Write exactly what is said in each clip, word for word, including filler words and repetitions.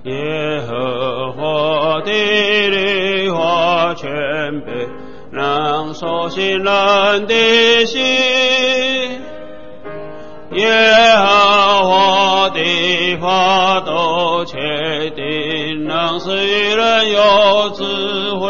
耶和华的律法全备，能收信人的心。耶和华的法度确定，能使愚人有智慧。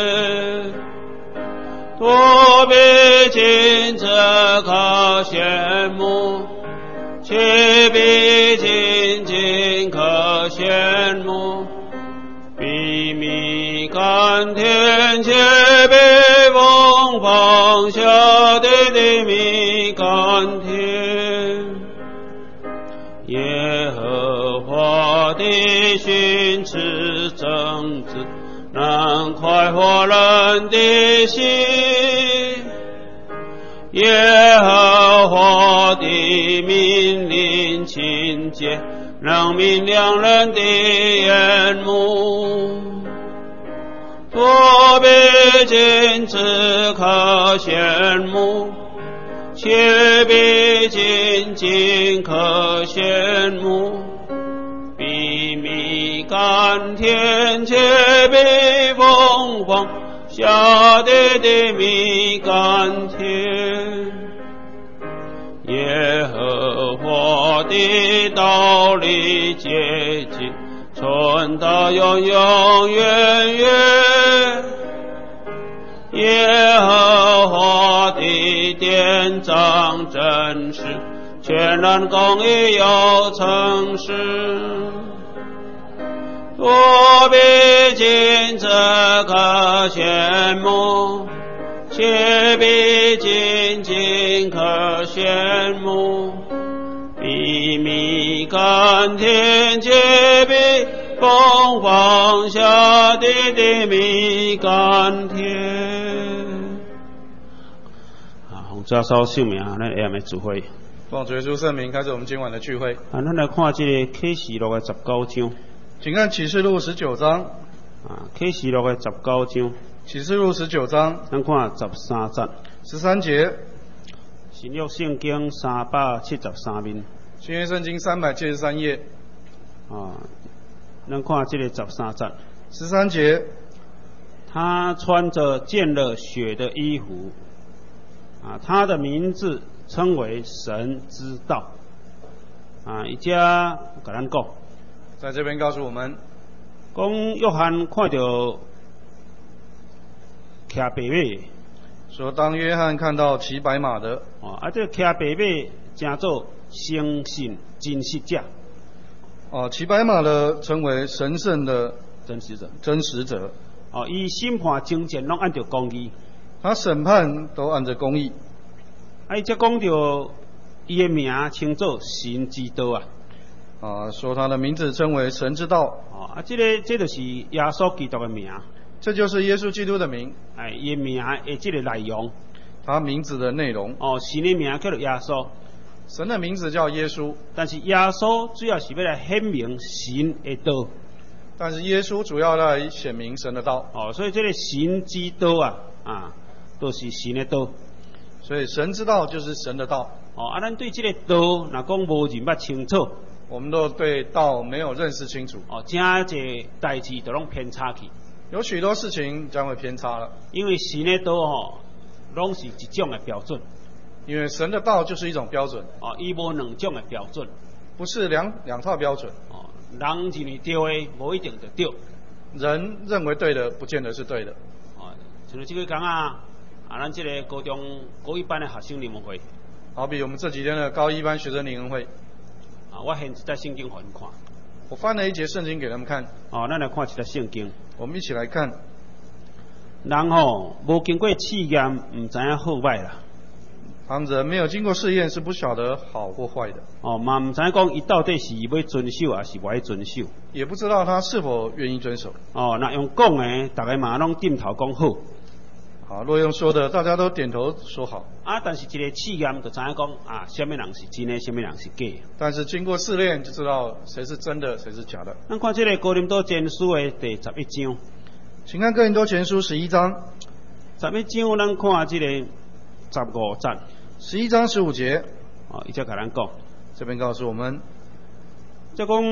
多比金子可羡慕，且比金金可羡慕。比米甘甜，且比风放下地的米甘甜。耶和华的训斥正直，能快活人的心。耶和华的命令清洁，能明亮人的眼目。多比金子可羡慕，且比金金可羡慕。比米甘甜，且比凤凰下地的米甘甜。耶和华的道理洁净，存到永永远远。耶和华的典章真实，全然公义有诚实。多比金子可羡慕，且比金金可羡慕。比米甘甜，且比凤凰下地的米甘甜。啊，洪家烧寿命啊，咱下面聚会。 奉主耶稣圣名，开始我们今晚的聚会。 啊，咱来看这个启示录的十九章。 请看启示录十九章。 啊，启示录的十九章。 启示录十九章。 咱看十三节。 十三节。 新约圣经三百七十三面。 新约圣经三百七十三页。 啊，咱看这个十三节。 十三节。 他穿着溅了血的衣服。啊，他的名字称为神之道。啊，伊遮甲咱讲。 在这边告诉我们， 讲约翰看到骑白马， 说当约翰看到骑白马的， 哦，啊，这骑白马叫做诚信真实者， 哦，骑白马的称为神圣的真实者， 真实者， 哦，伊审判争战拢按照公义， 他审判都按照公义， 啊，伊则讲到伊的名称作神之道啊。 啊，说他的名字称为神之道。 哦，啊，这个这就是耶稣基督的名。 这就是耶稣基督的名。 哎，伊名的这个内容。 他名字的内容。 哦，神的名叫做耶稣。 神的名字叫耶稣。 但是耶稣主要是要来显明神的道。 但是耶稣主要来显明神的道。 哦，所以这个神之道啊，啊，都是神的道。 所以神之道就是神的道。 哦，啊，咱对这个道，若讲无认捌清楚。 我们都对道没有认识清楚， 哦，真侪代志都拢偏差去， 有许多事情将会偏差了。 因为神的道吼，拢是一种的标准， 因为神的道就是一种标准， 哦，伊无两种的标准， 不是两两套标准。 哦，人认为对的，无一定就对。 人认为对的，不见得是对的。 哦，像这个讲啊，啊，咱这个高中高一班的学生联盟会， 好比我们这几天的高一班学生联盟会。 啊，我现在圣经给你看。 我翻了一节圣经给他们看。 哦，咱来看一下圣经。 我们一起来看。 人吼无经过试验，唔知影好歹啦。 他们人没有经过试验，是不晓得好或坏的。 哦，嘛唔知讲伊到底是要遵守，还是不爱遵守。 也不知道他是否愿意遵守。 哦，那用讲的，大家嘛拢点头讲好。 好，若用说的，大家都点头说好。 啊，但是一个试验就知影讲啊，什么人是真的，什么人是假的。 但是经过试炼，就知道谁是真的，谁是假的。 咱看这个哥林多前书的第十一章。 请看哥林多前书十一章。 十一章，咱看这个十五节。 十一章十五节。 哦，伊则甲咱讲， 这边告诉我们， 即讲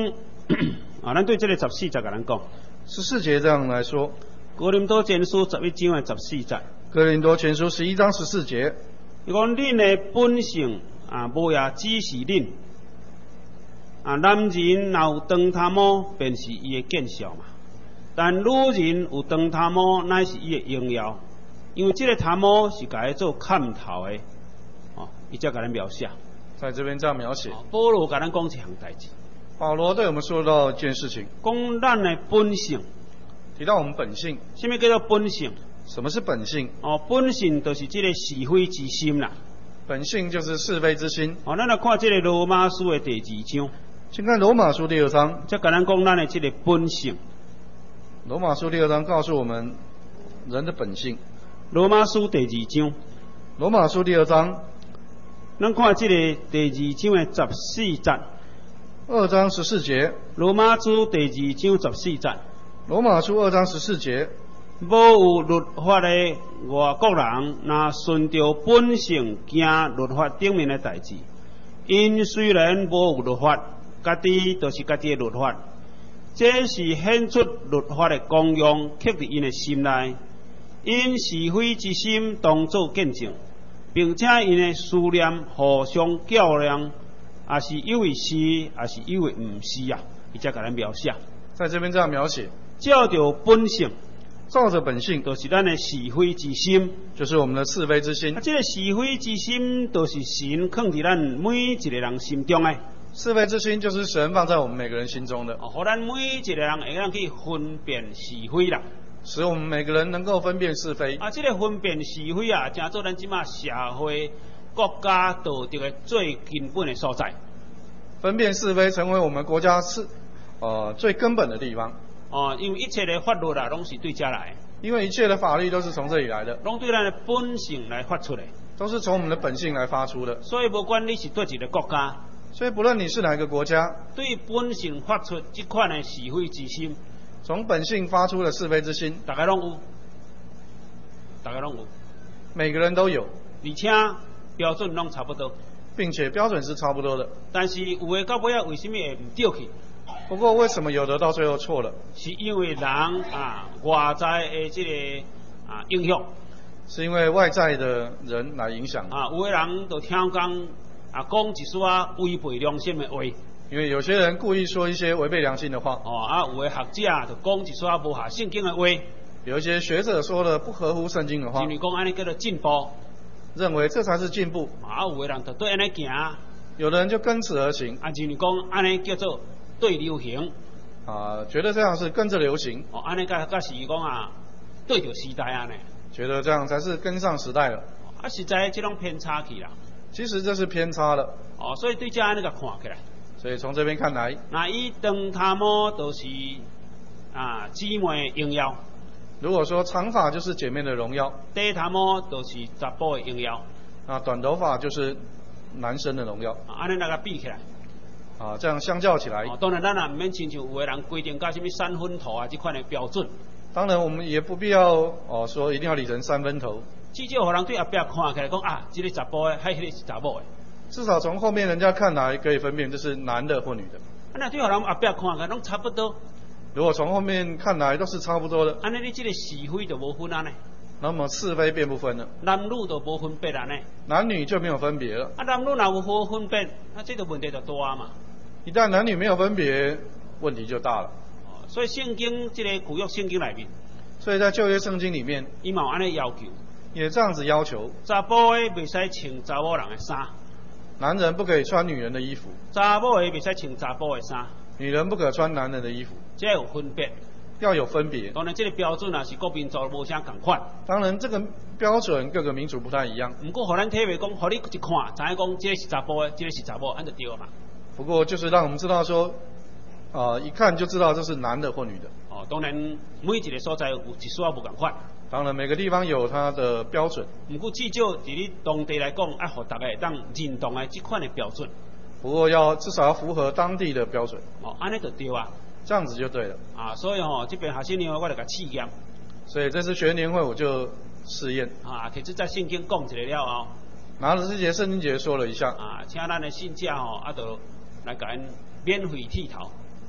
啊，咱对这个十四节甲咱讲， 十四节这样来说， 哥林多前书十一章的十四节， 哥林多前书十一章十四节， 伊讲恁的本性啊，无也只是恁啊，男人若有长头毛，便是伊的见效嘛。但女人有长头毛，乃是伊的荣耀，因为这个头毛是甲伊做砍头的，哦，伊才甲咱描写。 在这边这样描写。 保罗甲咱讲一项代志， 保罗对我们说到一件事情， 讲咱的本性， 提到我们本性。 什么叫做本性？ 什么是本性？ 哦，本性就是这个是非之心啦。 本性就是是非之心。 哦，咱来看这个罗马书的第二章， 请看罗马书第二章。 才甲咱讲咱的这个本性。 罗马书第二章告诉我们人的本性。 罗马书第二章。 罗马书第二章。 咱看这个第二章的十四节。 二章十四节。 罗马书第二章十四节。 罗马书二章十四节。 无有律法的外国人，若顺着本性行律法顶面的代志，因虽然无有律法，家己就是家己的律法，这是显出律法的功用，刻伫因的心内。因是非之心当作见证，并且因的思念互相较量，也是以为是，也是以为毋是啊，伊才甲咱描写。 在这边这样描写， 照着本性。 照着本性， 就是咱的是非之心， 就是我们的是非之心。 啊，这个是非之心，就是神放伫咱每一个人心中的。 是非之心就是神放在我们每个人心中的， 哦，互咱每一个人会当去分辨是非啦， 使我们每个人能够分辨是非。 啊，这个分辨是非啊，正做咱即马社会、国家道德的最根本的所在。 分辨是非成为我们国家是呃最根本的地方。 哦，因为一切的法律啊，拢是对家来的。 因为一切的法律都是从这里来的， 拢对咱的本性来发出的， 都是从我们的本性来发出的。 所以，无管你是对一个国家， 所以不论你是哪一个国家， 对本性发出这款的是非之心， 从本性发出的是非之心， 大家拢有，大家拢有， 每个人都有， 而且标准拢差不多， 并且标准是差不多的。 但是有的到尾啊，为什么会唔对去？ 不过为什么有的到最后错了？ 是因为人啊外在的这个啊影响， 是因为外在的人来影响啊。有的人就听讲啊讲一撮违背良心的话， 因为有些人故意说一些违背良心的话。 哦啊，有的学者就讲一撮无合圣经的话， 有一些学者说了不合乎圣经的话， 认为讲安尼叫做进步， 认为这才是进步。 啊，有的人就对安尼行， 有的人就跟此而行， 啊，认为讲安尼叫做对流行， 啊，觉得这样是跟着流行。 哦，安尼甲甲是讲啊，对着时代安尼， 觉得这样才是跟上时代了。 啊，实在这种偏差去啦。 其实这是偏差了。 哦，所以对这安尼甲看起来。 所以从这边看来， 那伊长头毛都是啊姊妹的荣耀。 如果说长发就是姐妹的荣耀， 短头毛都是查甫的荣耀。 那短头发就是男生的荣耀。 啊，安尼那个比起来。 啊，这样相较起来， 哦、当然咱也唔免亲像有个人规定到什么三分头啊这款的标准。 当然我们也不必要哦说一定要理成三分头。 至少互人对后壁看起来讲啊，这个查甫的，还迄个是查某的。 至少从后面人家看来可以分辨这是男的或女的。 啊，那对互人后壁看起来拢差不多。 如果从后面看来都是差不多的， 安尼你这个是非就无分安尼。 那么是非便不分了。 男女就无分别安尼。 男女就没有分别了。 啊，男女若有好分别，那这个问题就大嘛。 一旦男女没有分别，问题就大了。 哦，所以圣经这个古约圣经里面， 所以在旧约圣经里面， 伊嘛有安尼要求， 也这样子要求： 查甫的袂使穿查某人的衫， 男人不可以穿女人的衣服； 查某的袂使穿查甫的衫， 女人不可穿男人的衣服。 这有分别， 要有分别。 当然，这个标准啊是各民族无相共款。 当然，这个标准各个民族不太一样。 不过，互咱体会讲，互你一看，知影讲，这个是查甫的，这个是查某，安就对了嘛。 不过就是让我们知道说，啊、呃，一看就知道这是男的或女的。 哦，当然每一个所在有一说不共款。 当然每个地方有它的标准。 不过至少伫你当地来讲，爱互大家会当认同的这款的标准。 不过要至少要符合当地的标准。 哦，安尼就对啊。 这样子就对了。 啊，所以吼、哦，这边学生年会我就甲试验。 所以这次学年会我就试验。 啊，其实在圣经讲一个了后， 拿了这节圣经节说了一下。 啊，请咱的信者吼，啊，就来甲因免费剃头。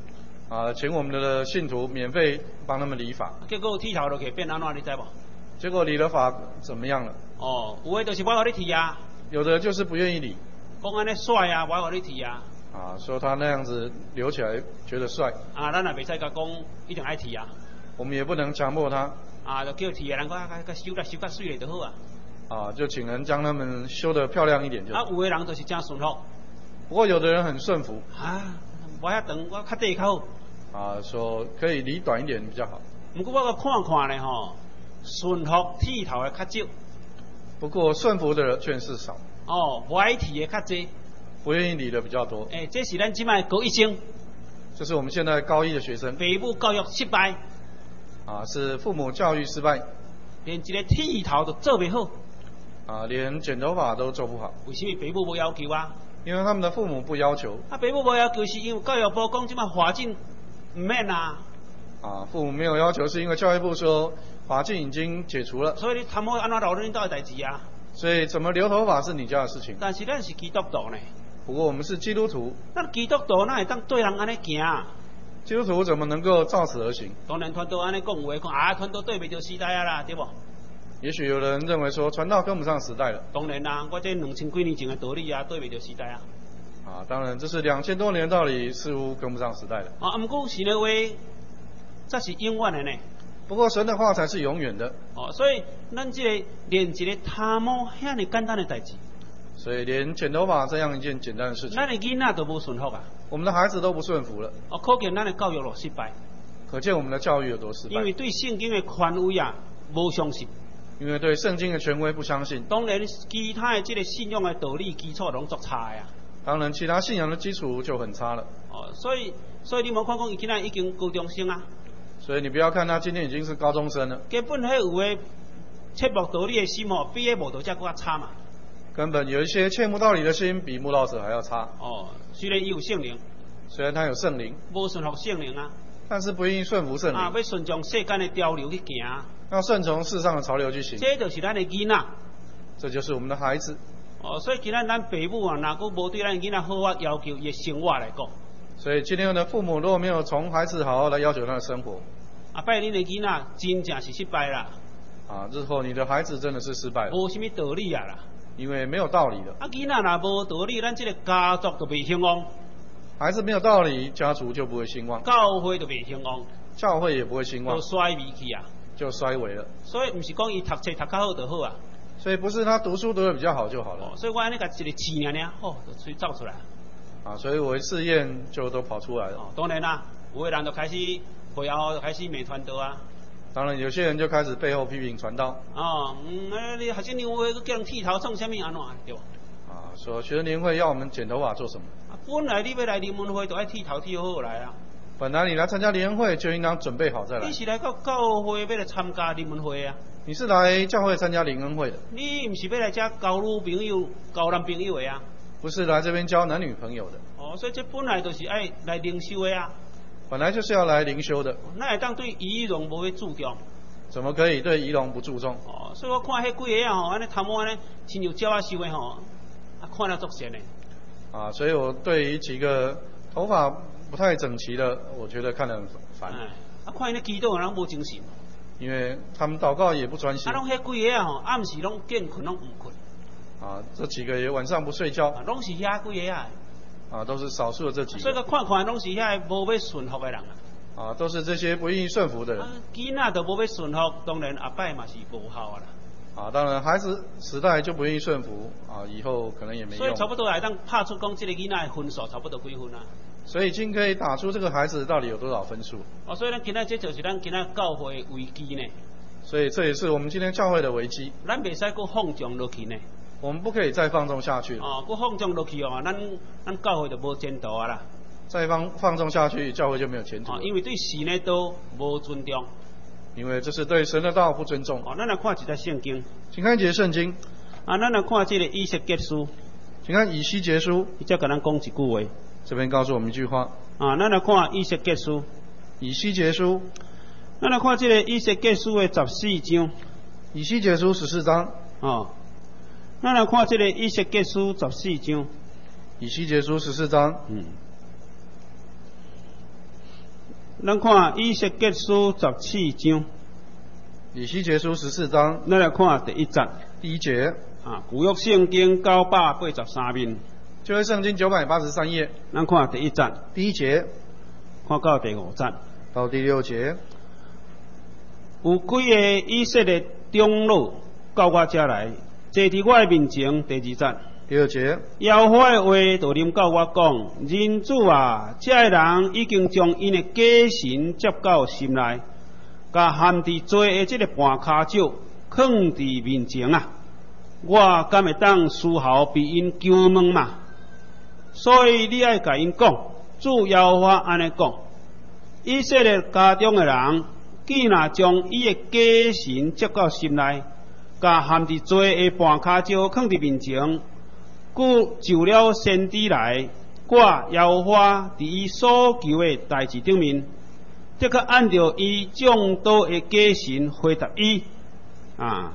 啊，请我们的信徒免费帮他们理发。 结果剃头落去变安怎，你知无？ 结果理了发怎么样了？ 哦，有的就是我互你剃啊， 有的就是不愿意理。 讲安尼帅啊，我互你剃啊。 啊，说他那样子留起来觉得帅。 啊，咱也袂使甲讲一定爱剃啊。 我们也不能强迫他。 啊，就叫剃的人讲甲甲修甲修甲水就好啊。 啊，就请人将他们修得漂亮一点就好。 啊，有的人就是真顺服。 不过有的人很顺服。 啊，我遐长，我较短较好。 啊，说可以理短一点比较好。 不过我个看看咧吼，顺服剃头的较少。 不过顺服的人却是少。 哦，不爱剃的较多。 不愿意理的比较多。 诶、欸，这是咱即卖高一生。 这是我们现在高一的学生。 父母教育失败。 啊，是父母教育失败。 连一个剃头都做袂好。 啊，连剪头发都做不好。 为什么父母无要求啊？ 因为他们的父母不要求。 啊，父母无要求是因为教育部讲即卖法禁唔免啊。 啊，父母没有要求是因为教育部说法禁已经解除了。 所以你贪好安怎留恁兜的代志啊？ 所以怎么留头发是你家的事情。 但是咱是基督徒呢。 不过我们是基督徒。 咱基督徒哪会当对人安尼行啊？ 基督徒怎么能够照此而行？ 当然，传道安尼讲话，讲啊，传道对袂着时代啊啦，对不？ 也许有人认为说传道跟不上时代了。 当然啦，我这两千几年前的道理啊，对袂着时代啊。 啊，当然，这是两千多年的道理，似乎跟不上时代了。 啊，不过神的话，这是永远的呢。 不过神的话才是永远的。 哦，所以咱这个连一个贪污遐尼简单的代志。 所以连剪头发这样一件简单的事情， 咱的囡仔都无顺服啊。 我们的孩子都不顺服了。 哦，可见咱的教育落失败。 可见我们的教育有多失败。 因为对圣经的权威啊，无相信。 因为对圣经的权威不相信。 当然，其他的这个信仰的道理基础拢作差呀。 当然，其他信仰的基础就很差了。 哦，所以所以你莫看讲伊今仔已经高中生啊。 所以你不要看他今天已经是高中生了。 根本迄有诶切慕道理的心吼，比迄无道者更较差嘛。 根本有一些切慕道理的心，比慕道者还要差。 哦，虽然伊有圣灵， 虽然他有圣灵， 无顺服圣灵啊。 但是不愿意顺服圣灵。 啊，要顺从世间的潮流去行。 要顺从世上的潮流去行。 这就是咱的囡仔。 这就是我们的孩子。 哦，所以今仔咱父母啊，若果无对咱囡仔好啊要求，伊生活来讲。 所以今天的父母如果没有从孩子好好来要求他的生活， 啊，拜恁的囡仔真正是失败啦。 啊，日后你的孩子真的是失败了。 无什么道理啊啦。 因为没有道理的。 啊，囡仔若无道理，咱这个家族就袂兴旺。 孩子没有道理，家族就不会兴旺。 教会就袂兴旺。 教会也不会兴旺。 就衰微去啊。 就衰微了。 所以唔是讲伊读册读较好就好啊。 所以不是他读书读得比较好就好了。 哦，所以我安尼甲一个试尔尔，哦，就吹造出来。 啊，所以我一试验就都跑出来了。 哦，当然啦，有的人就开始背后就开始骂传道啊。 当然，有些人就开始背后批评传道。 哦，嗯，啊，你学生年会叫人剃头创什么安怎对吧？ 啊，说学生年会要我们剪头发做什么？ 啊，本来你要来联欢会，就爱剃头剃好来啊。 本来你来参加联会就应当准备好再来。 你是来到教会要来参加联欢会啊？ 你是来教会参加联恩会的。 你唔是要来这交女朋友、交男朋友的啊？ 不是来这边交男女朋友的。 哦，所以这本来就是爱来灵修的啊。 本来就是要来灵修的。 那会当对仪容无去注重？ 怎么可以对仪容不注重？ 哦，所以我看迄几个啊吼，安尼贪污安尼，亲像鸟仔收的吼，啊看了足神的。 啊，所以我对于几个头发不太整齐的，我觉得看得很烦。 哎，啊看因咧祈祷的人无精神。 因为他们祷告也不专心。 啊，拢迄几个啊吼，暗时拢见困拢唔困。 啊，这几个也晚上不睡觉。 啊，拢是遐几个啊。 啊，都是少数的这几个。 所以看看拢是遐无要顺服的人啊。 啊，都是这些不愿意顺服的人。 囡仔都无要顺服，当然后摆嘛是无效啊啦。 啊，当然孩子时代就不愿意顺服，啊，以后可能也没用。 所以差不多来当拍出讲，这个囡仔的分数差不多几分啊？ 所以已经可以打出这个孩子到底有多少分数。 哦，所以咱今仔这就是咱今仔教会危机呢。 所以这也是我们今天教会的危机。 咱袂使搁放纵落去呢。 我们不可以再放纵下去了。 哦，搁放纵落去哦，咱咱教会就无前途啊啦。 再放放纵下去，教会就没有前途了。 哦，因为对神的道无尊重。 因为这是对神的道不尊重。 哦，咱来看一节圣经。 请看一节圣经。 啊，咱来看这个以西结书。 请看以西结书。 伊才甲咱讲一句话。 这边告诉我们一句话。 啊，咱来看以西结书。 以西结书。 咱来看这个以西结书的十四章。 以西结书十四章。 哦。咱来看这个以西结书十四章。 以西结书十四章。 嗯。 咱看以西结书十四章， 以西结书十四章， 咱来看第一节。 第一节啊，旧约圣经九百八十三面， 旧约圣经九百八十三页， 咱看第一节。 第一节看到第五节， 到第六节， 有几个以色列长老到我遮来，坐伫我的面前。第二节。 第二节， 耶和华的话就临到我讲：人主啊，这个人已经将因的假神接到心内，甲含伫罪的这个半骹手放伫面前啊！我敢会当丝毫比因求问嘛？所以你爱甲因讲，主耶和华安尼讲：以色列家中的人，既若将伊的假神接到心内，甲含伫罪的半骹手放伫面前。故就了先知来，我耶和华伫伊所求的代志顶面，的确按照伊众多的假神回答伊啊，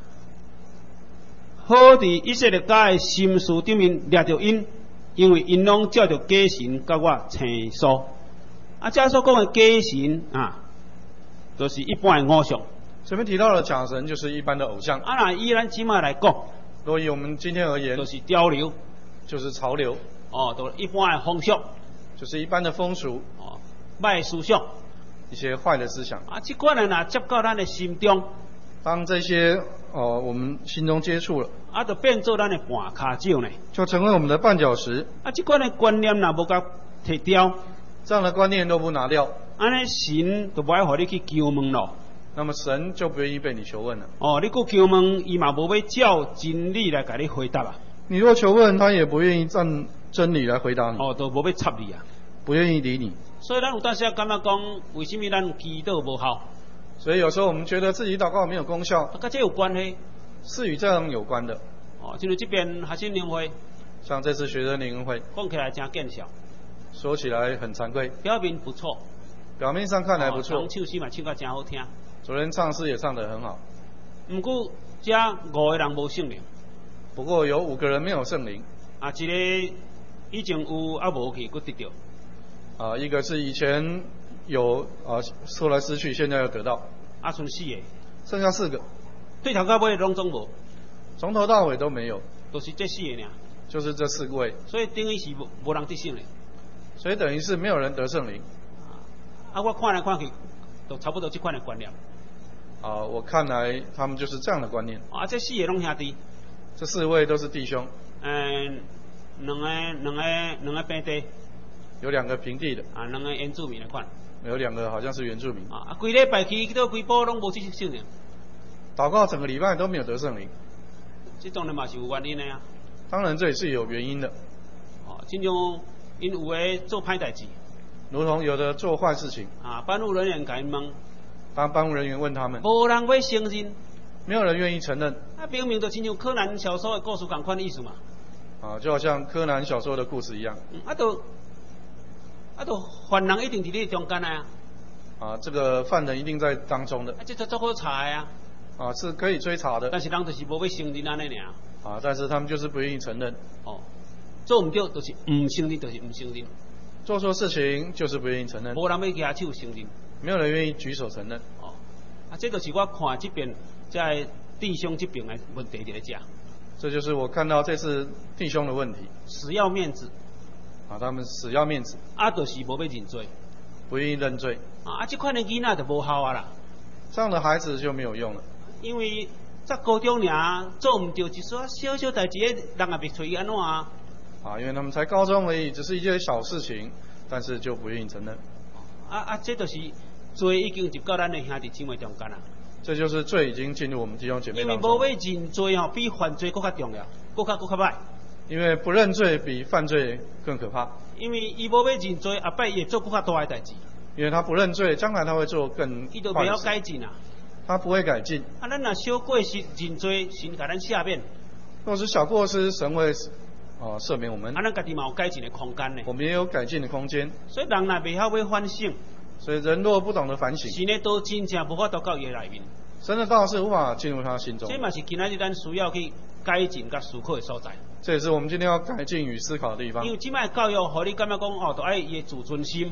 好伫以色列家的心事顶面掠着因，因为因拢照着假神甲我倾诉。啊，这所讲的假神啊，都、就是一般的偶像。 前面提到的假神就是一般的偶像。 啊，那依咱即卖来讲。 若以我们今天而言， 就是潮流， 就是潮流， 哦，都一般的风俗， 就是一般的风俗， 哦，歹思想， 一些坏的思想。 啊，这款人啊，接到咱的心中， 当这些哦我们心中接触了， 啊，就变做咱的半骹手呢， 就成为我们的绊脚石。 啊，这款的观念若无甲摕掉， 这样的观念都不拿掉， 安尼神就不爱互你去求问咯。 那么神就不愿意被你求问了。 哦，你去求问，伊嘛无要照真理来甲你回答啊。 你若求问，他也不愿意按真理来回答你。 哦，都无要插你啊， 不愿意理你。 所以咱有当时感觉讲，为什么咱祈祷无效？ 所以有时候我们觉得自己祷告没有功效， 跟这有关系。 是与这样有关的。 哦，就是这边学生联会， 像这次学生联会， 讲起来真见效， 说起来很惭愧， 表面不错， 表面上看来不错， 哦、唱诗嘛唱得真好听。 昨天唱诗也唱得很好， 不过这五个人无圣灵， 不过有五个人没有圣灵。 啊，一个以前有啊无去，佫得到。 啊，一个是以前有啊，后来失去，现在又得到。 啊，剩四个， 剩下四个， 对头到尾拢总无， 从头到尾都没有， 都、就是这四个尔。 就是这四位， 所以等于是无无人得圣灵， 所以等于是没有人得圣灵。 啊，我看来看去，都差不多这款的观念。 啊，我看来他们就是这样的观念。 啊，这四个拢兄弟， 这四位都是弟兄。 嗯，两个两个两个平地， 有两个平地的， 啊，两个原住民的款， 有两个好像是原住民。 啊，规礼拜去到规波拢无去圣灵。 祷告整个礼拜都没有得圣灵， 这当然嘛是有原因的啊。 当然这也是有原因的。 哦，亲像因有诶做歹代志， 如同有的做坏事情， 啊，办务人员甲因问， 当办务人员问他们， 无人要承认， 没有人愿意承认。 啊，明明就亲像柯南小说的故事同款的意思嘛。 啊，就好像柯南小说的故事一样。 嗯、啊，都啊，都犯人一定伫你中间啊。 啊，这个犯人一定在当中的。 啊，这足好查的啊。 啊，是可以追查的。 但是人就是无要承认安尼尔。 啊，但是他们就是不愿意承认。 哦，做唔对就是唔承认，就是唔承认。 做错事情就是不愿意承认。 无人要举手承认。 没有人愿意举手承认。 哦，啊，这就是我看这边在弟兄这边的问题在遮。 这就是我看到这次弟兄的问题。 死要面子。 啊，他们死要面子。 啊，就是无要认罪。 不愿意认罪。 啊，这款的囡仔就无效啊啦。 这样的孩子就没有用了。 因为在高中尔做唔到一撮小小代志，人也袂找伊安怎啊？ 啊，因为他们才高中而已，只是一件小事情，但是就不愿意承认。 啊啊，这就是罪已经入到咱的兄弟姊妹中间啦。 这就是罪已经进入我们弟兄姐妹当中。 因为无要认罪吼，比犯罪更加重要，更加更加歹。 因为不认罪比犯罪更可怕。 因为伊无要认罪，后摆伊会做更加大的代志。 因为他不认罪，将来他会做更伊就袂晓改进啊。 他不会改进。 啊，咱若小过失认罪，神甲咱赦免。 若是小过失，神会哦赦免我们。 啊，咱家己嘛有改进的空间呢。 我们也有改进的空间。 所以人若袂晓要反省， 所以人若不懂得反省， 神的道真正无法度到伊的内面。 神的道是无法进入他心中。 这嘛是今仔日咱需要去改进甲思考的所在。 这也是我们今天要改进与思考的地方。 因为即摆教育，互你感觉讲哦，都爱伊的自尊心。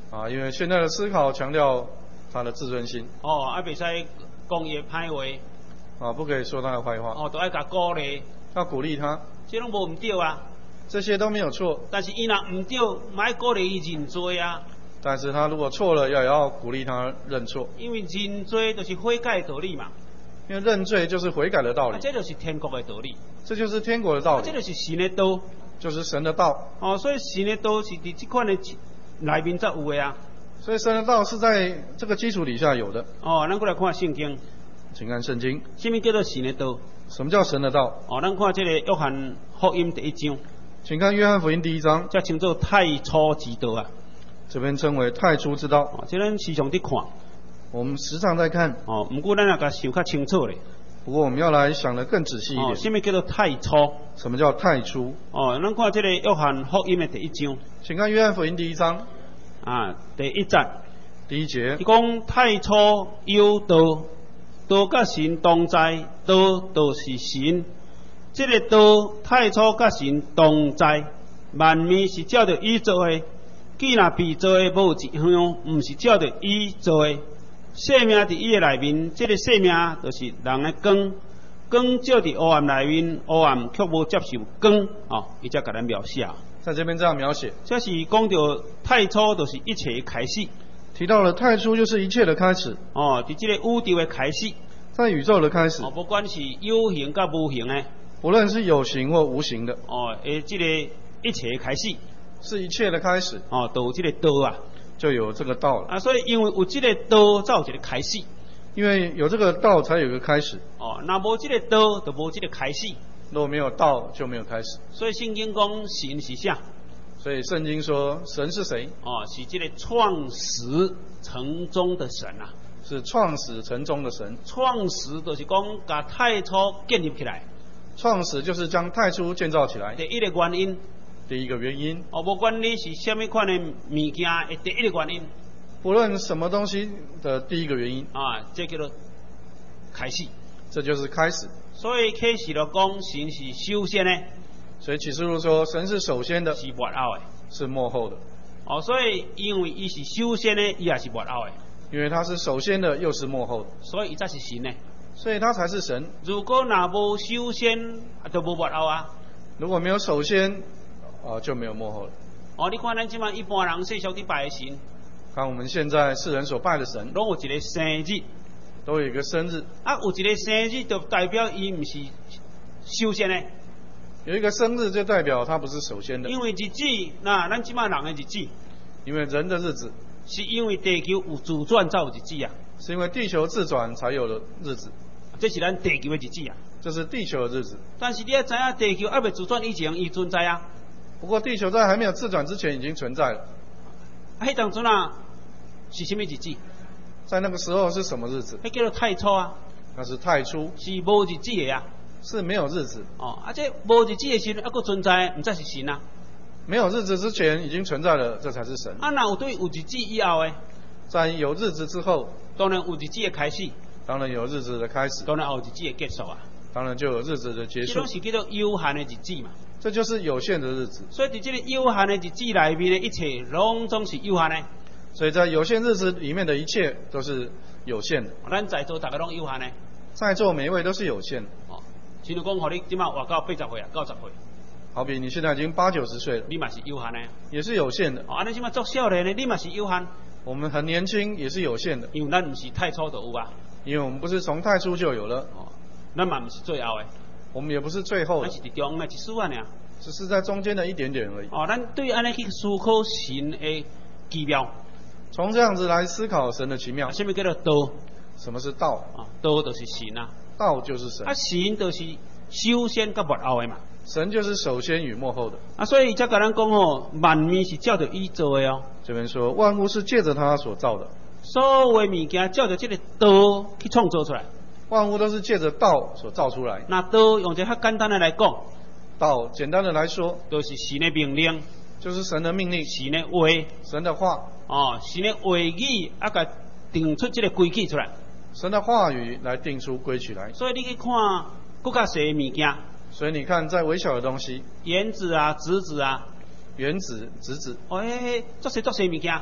啊，因为现在的思考强调他的自尊心。 哦，啊，袂使讲伊歹话。 啊，不可以说他的坏话。 哦，都爱甲鼓励。 要鼓励他。 这拢无唔对啊。 这些都没有错。 但是伊若唔对，买鼓励伊认罪啊。 但是他如果错了，也要鼓励他认错。 因为认罪就是悔改的道理嘛。 因为认罪就是悔改的道理。 啊，这就是天国的道理。 这就是天国的道理。 啊，这就是神的道。 就是神的道。 哦，所以神的道是伫这款的内面才有的啊。 所以神的道是在这个基础底下有的。 哦，咱过来看圣经。 请看圣经。 什么叫做神的道？ 什么叫神的道？ 哦，咱看这个约翰福音第一章。 请看约翰福音第一章。 叫称作太初之道啊。 这边称为太初之道。 哦，这咱时常伫看。 我们时常在看。 哦，不过咱也甲想较清楚咧。 不过我们要来想得更仔细一点。 哦，什么叫做太初？ 什么叫太初？ 哦，咱看这个约翰福音的第一章。 请看约翰福音第一章。 啊，第一节。 第一节。 伊讲太初有道。道甲神同在，道就是神。这个道太初甲神同在，万物是照着伊做的。既然被做的无一样，毋是照着伊做的。生命伫伊的内面，这个生命就是人的光。光照伫黑暗内面，黑暗却无接受光。哦，伊才甲咱描写。 在这边这样描写。 这是讲到太初，就是一切的开始。 提到了太初就是一切的开始。 哦，伫这个宇宙的开始。 在宇宙的开始。 哦，不管是有形甲无形的。 无论是有形或无形的。 哦，诶，这个一切的开始。 是一切的开始。 哦，都有这个道啊。 就有这个道了。 啊，所以因为有这个道，才有这个开始。 因为有这个道，才有个开始。 哦，那无这个道，就无这个开始。 如果没有道，就没有开始。 所以圣经讲神是啥？ 所以圣经说神是谁？ 哦，是这个创始成终的神啊。 是创始成终的神。 创始就是讲把太初建立起来。 创始就是将太初建造起来。 第一个原因。 第一个原因。 哦，不管你是什么款的物件的第一个原因。 不论什么东西的第一个原因。 啊，这叫做开始。 这就是开始。 所以启示录讲神是首先的。 所以启示录说神是首先的。 是末后的。 是末后的。 哦，所以因为伊是首先的，伊也是末后的。 因为他是首先的，又是末后的， 所以伊才是神呢。 所以他才是神。 如果若无首先，就无末后啊。 如果没有首先，啊，就没有末后了。 哦，你看咱即摆一般人世俗伫拜的神， 看我们现在世人所拜的神， 拢有一个生日， 都有一个生日。 啊，有一个生日就代表伊毋是首先的。 有一个生日就代表他不是首先的。 因为日子，那咱即摆人的日子， 因为人的日子。 是因为地球有自转才有日子啊， 是因为地球自转才有的日子， 这是咱地球的日子啊， 这是地球的日子。 但是你要知影，地球还未自转以前，伊存在啊。 不过地球在还没有自转之前已经存在了。 啊，迄当阵啊，是什么日子？ 在那个时候是什么日子？ 迄叫做太初啊。 那是太初。 是无日子的啊。 是没有日子。 哦，啊，这无日子的神，还佫存在，毋才是神啊。 没有日子之前已经存在了，这才是神。 啊，那有对有日子以后诶， 在有日子之后， 当然有日子的开始， 当然有日子的开始， 当然有日子的结束啊， 当然就有日子的结束。 这种是叫做有限的日子嘛。 这就是有限的日子。 所以在这个有限的日子内面的一切，拢总是有限的。 所以在有限日子里面的一切都是有限的。 咱在座大家拢有限的。 在座每一位都是有限的。 哦，像如讲，互你即马活到八十岁啊，九十岁。 好比你现在已经八九十岁了， 你嘛是有限的， 也是有限的。 哦，安尼即马作少年的，你嘛是有限。 我们很年轻，也是有限的。 因为咱唔是太初就有啊。 因为我们不是从太初就有了。 哦，咱嘛唔是最后的。 我们也不是最后的。 咱是伫中的一丝啊尔。 只是在中间的一点点而已。 哦，咱对安尼去思考神的奇妙。 从这样子来思考神的奇妙。 什么叫做道？ 什么是道？ 啊，道就是神啊。 道就是神。 啊，神就是首先甲末后的嘛。 神就是首先与末后的。 啊，所以才甲咱讲吼，万物是照着伊做的哦。 这边说万物是借着他所造的。 所有的物件照着这个道去创造出来。 万物都是借着道所造出来。 那道用一个较简单的来讲， 道简单的来说， 就是神的命令， 就是神的命令， 神的话， 神的话， 哦，神的话语啊，甲定出这个规矩出来。 神的话语来定出规矩来。 所以你去看更较细的物件。 所以你看，在微小的东西， 原子啊、质子啊， 原子、质子， 哦，嘿嘿，足细足细物件。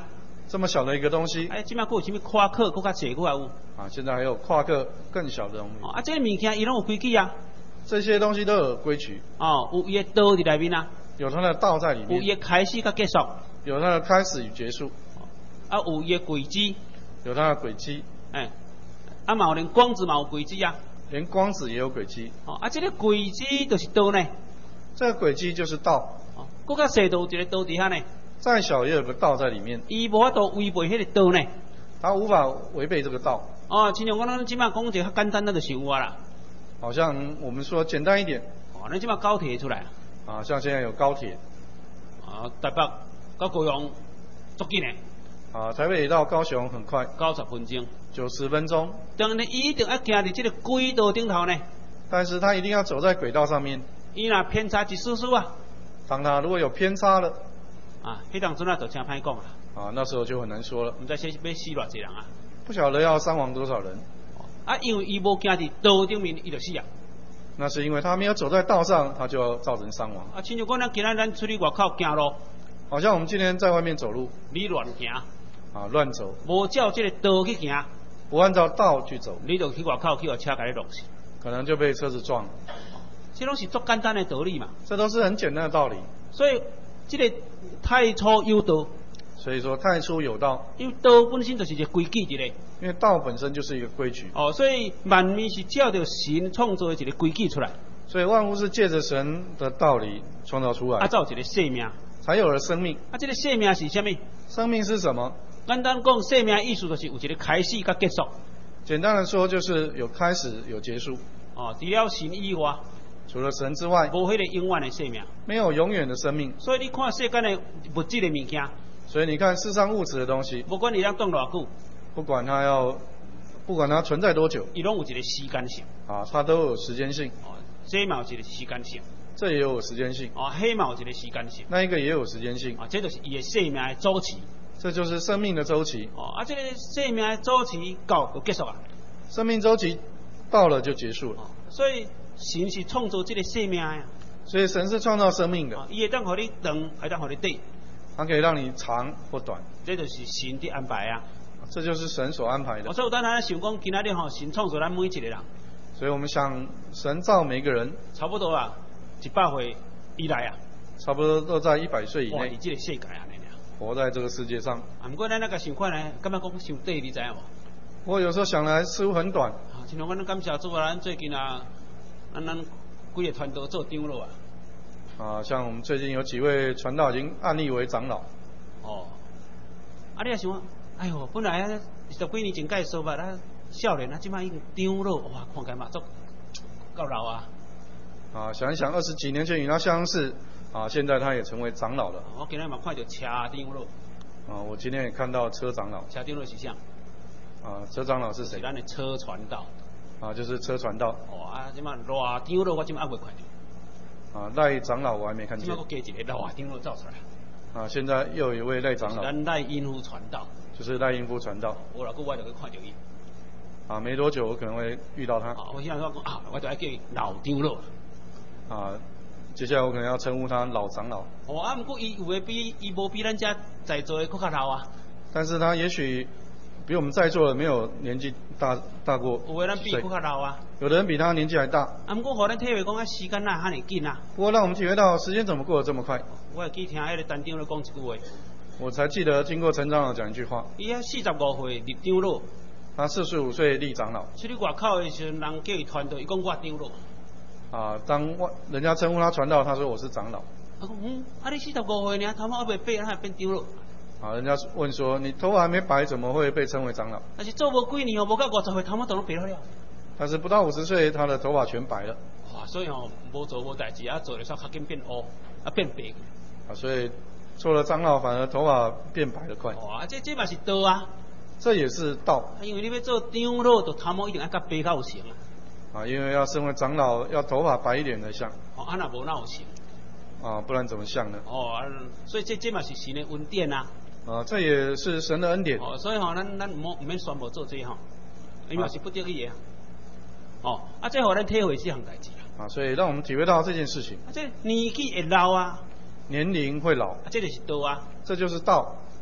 这么小的一个东西。 哎，即摆佫有啥物夸克，佫较细，佫还有。 啊，现在还有夸克更小的东西。 哦、啊，这个物件伊拢有规矩啊。 这些东西都有规矩。 哦，有伊的道伫内面啊。 有它的道在里面。 有伊的开始甲结束。 有它的开始与结束。 啊，有伊的轨迹。 有它的轨迹。 哎，啊嘛有连光子嘛有轨迹啊。 连光子也有轨迹。 哦，啊，这个轨迹就是道呢。 这个轨迹就是道。 哦，佫较细道有一个道伫遐呢。 再小也有个道在里面。 伊无法度违背迄个道呢。 他无法违背这个道。 哦，亲像我咱即摆讲一个较简单的就是有啊啦。 好像我们说简单一点。 哦，咱即摆高铁出来。 啊，像现在有高铁。 啊，台北到高雄足紧的。 啊，台北到高雄很快。 九十分钟。 九十分钟。 当然，伊一定要行伫这个轨道顶头呢。 但是他一定要走在轨道上面。 伊若偏差一丝丝啊。 当他如果有偏差了。 啊，迄当阵啊，就真歹讲啊。 啊，那时候就很难说了。 唔知说要死偌济人啊？ 不晓得要伤亡多少人。 啊，因为伊无行伫道顶面，伊就死啊。 那是因为他没有走在道上，他就要造成伤亡。 啊，亲像讲咱今仔咱出去外口行路， 好像我们今天在外面走路， 你乱行， 啊，乱走， 无照这个道去行， 不按照道去走， 你就去外口去互车甲你撞死， 可能就被车子撞了。 这拢是足简单的道理嘛。 这都是很简单的道理。 所以，这个太初有道。 所以说太初有道。 因为道本身就是一个规矩一个。 因为道本身就是一个规矩。 哦，所以万物是照着神创造的一个规矩出来。 所以万物是借着神的道理创造出来。 啊，造一个生命。 才有了生命。 啊，这个生命是什么？ 生命是什么？ 简单讲，生命意思就是有一个开始甲结束。 简单的说，就是有开始有结束。 哦，除了神以外， 除了神之外， 无迄个永远的生命， 没有永远的生命。 所以你看世间的物质的物件， 所以你看世上物质的东西， 不管你要冻偌久， 不管它要，不管它存在多久， 伊拢有一个时间性。 啊，它都有时间性。 哦，这嘛有一个时间性。 这也有时间性。 哦，迄嘛有一个时间性。 那一个也有时间性。 啊，这就是伊的生命的周期。 这就是生命的周期。 哦，啊，这个生命的周期到就结束啊。 生命周期到了就结束了。 哦，所以神是创造这个生命呀。 所以神是创造生命的。 伊会当互你长，会当互你短。 它可以让你长或短。 这就是神的安排啊。 这就是神所安排的。 哦，所以有当咱想讲，今仔日吼，神创造咱每一个人。 所以我们想，神造每一个人， 差不多啊，一百岁以来啊， 差不多都在一百岁以内。 活在这个世界啊， 活在这个世界上。 啊，不过咱那个想看呢，感觉讲伤短，你知影无？ 我有时候想来似乎很短。 啊，像我咱感谢主啊，咱最近啊，咱咱几个传道做长老啊。 啊，像我们最近有几位传道已经按立为长老。 哦。啊，你也想，哎呦，本来啊十几年前介绍吧，咱少年啊，即摆已经长老，哇，看起来嘛足够老啊。 啊，想一想，二十几年前与他相识，啊，现在他也成为长老了。 我今天嘛看到车长老。 啊，我今天也看到车长老。 车长老是啥？ 啊，车长老是谁？ 是咱的车传道。 啊，就是车传道。 哦，啊，即摆赖长老我即摆还未看到。 啊，赖长老我还没看见。 即摆我加一个赖长老造出来。 啊，现在又有一位赖长老。 咱赖英夫传道。 就是赖英夫传道。 我老久我就去看到伊。 啊，没多久我可能会遇到他。 啊，我现在说啊，我就要叫老长老。 啊，接下来我可能要称呼他老长老。 哦，啊，不过伊有诶比伊无比咱家在座诶搁较老啊。 但是他也许比我们在座的没有年纪大大过。 有诶咱比搁较老啊。 有的人比他年纪还大。 啊，不过互咱体会讲啊，时间哪遐尼紧啊。 不过让我们体会到时间怎么过得这么快。 我会记听迄个陈长老讲一句话。 我才记得经过陈长老讲一句话。 伊啊四十五岁立长老。 他四十五岁立长老。 出去外口诶时阵，人叫伊传道，伊讲我长老。 啊，当我人家称呼他传道，他说我是长老。 他讲嗯，啊你四十五岁呢，头发还未白，还变长老。 啊，人家问说你头发还没白，怎么会被称为长老？ 但是做无几年哦，无到五十岁，头发都拢白了了。 但是不到五十岁，他的头发全白了。 哇，所以哦，无做无代志，啊做的时候较紧变乌，啊变白。 啊，所以做了长老，反而头发变白得快。 哇，这这嘛是道啊。这也是道。 因为你要做长老，就头毛一定要甲白到有型啊。 啊，因为要身为长老，要头发白一点才像。 哦，啊那无那有型。 啊，不然怎么像呢？ 哦，所以这这嘛是神的恩典啊。 啊，这也是神的恩典。 哦，所以吼、哦，咱咱唔唔免宣布做这吼，因为是不得已的。哦，啊，这互咱体会这项代志啊。啊，所以让我们体会到这件事情。 啊，这年纪会老啊。 年龄会老。 啊，这就是道啊。 这就是道。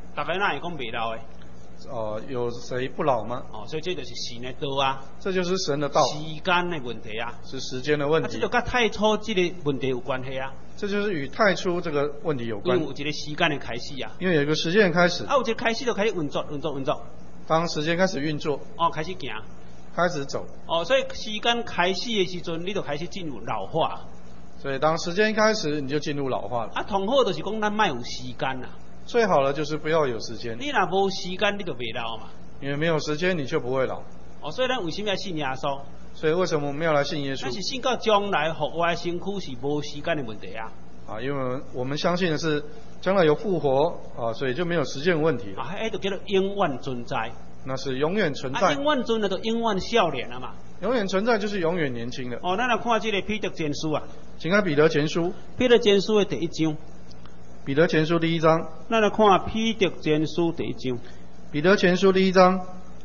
大家哪会讲未老的？ 哦、有谁不老吗？ 哦，所以这就是神的道啊， 这就是神的道， 时间的问题啊。 是时间的问啊，这题。 就跟太初这个问题有关系啊。 这就是与太初这个问题有关因为，有一个时间的开始啊。 因为有一个时间的开始， 啊，有一个开始就开始运作，运作，运作。 当时间开始运作， 哦，开始行。 开始走， 哦，所以时间开始的时阵，你就开始进入老化。 所以当时间一开始，你就进入老化了。 啊，同好就是讲咱莫有时间啦。 最好的就是不要有时间， 你若无时间，你就袂老嘛。 因为没有时间你就不会老。 哦，所以咱为什么要信耶稣？ 所以为什么我们要来信耶稣？ 咱是信到将来复活的身躯是无时间的问题啊。 啊，因为我们相信的是将来有复活啊，所以就没有时间的问题了。 啊，迄就叫做永远存在。 那是永远存啊， 在， 永远存在就永远少年啊嘛。 永远存在就是永远年轻的。 哦，咱来看这个彼得前书啊， 请看彼得前书， 彼得前书的第一章。 彼得前书第一章， 咱来看彼得前书第一章。 彼得前书第一章，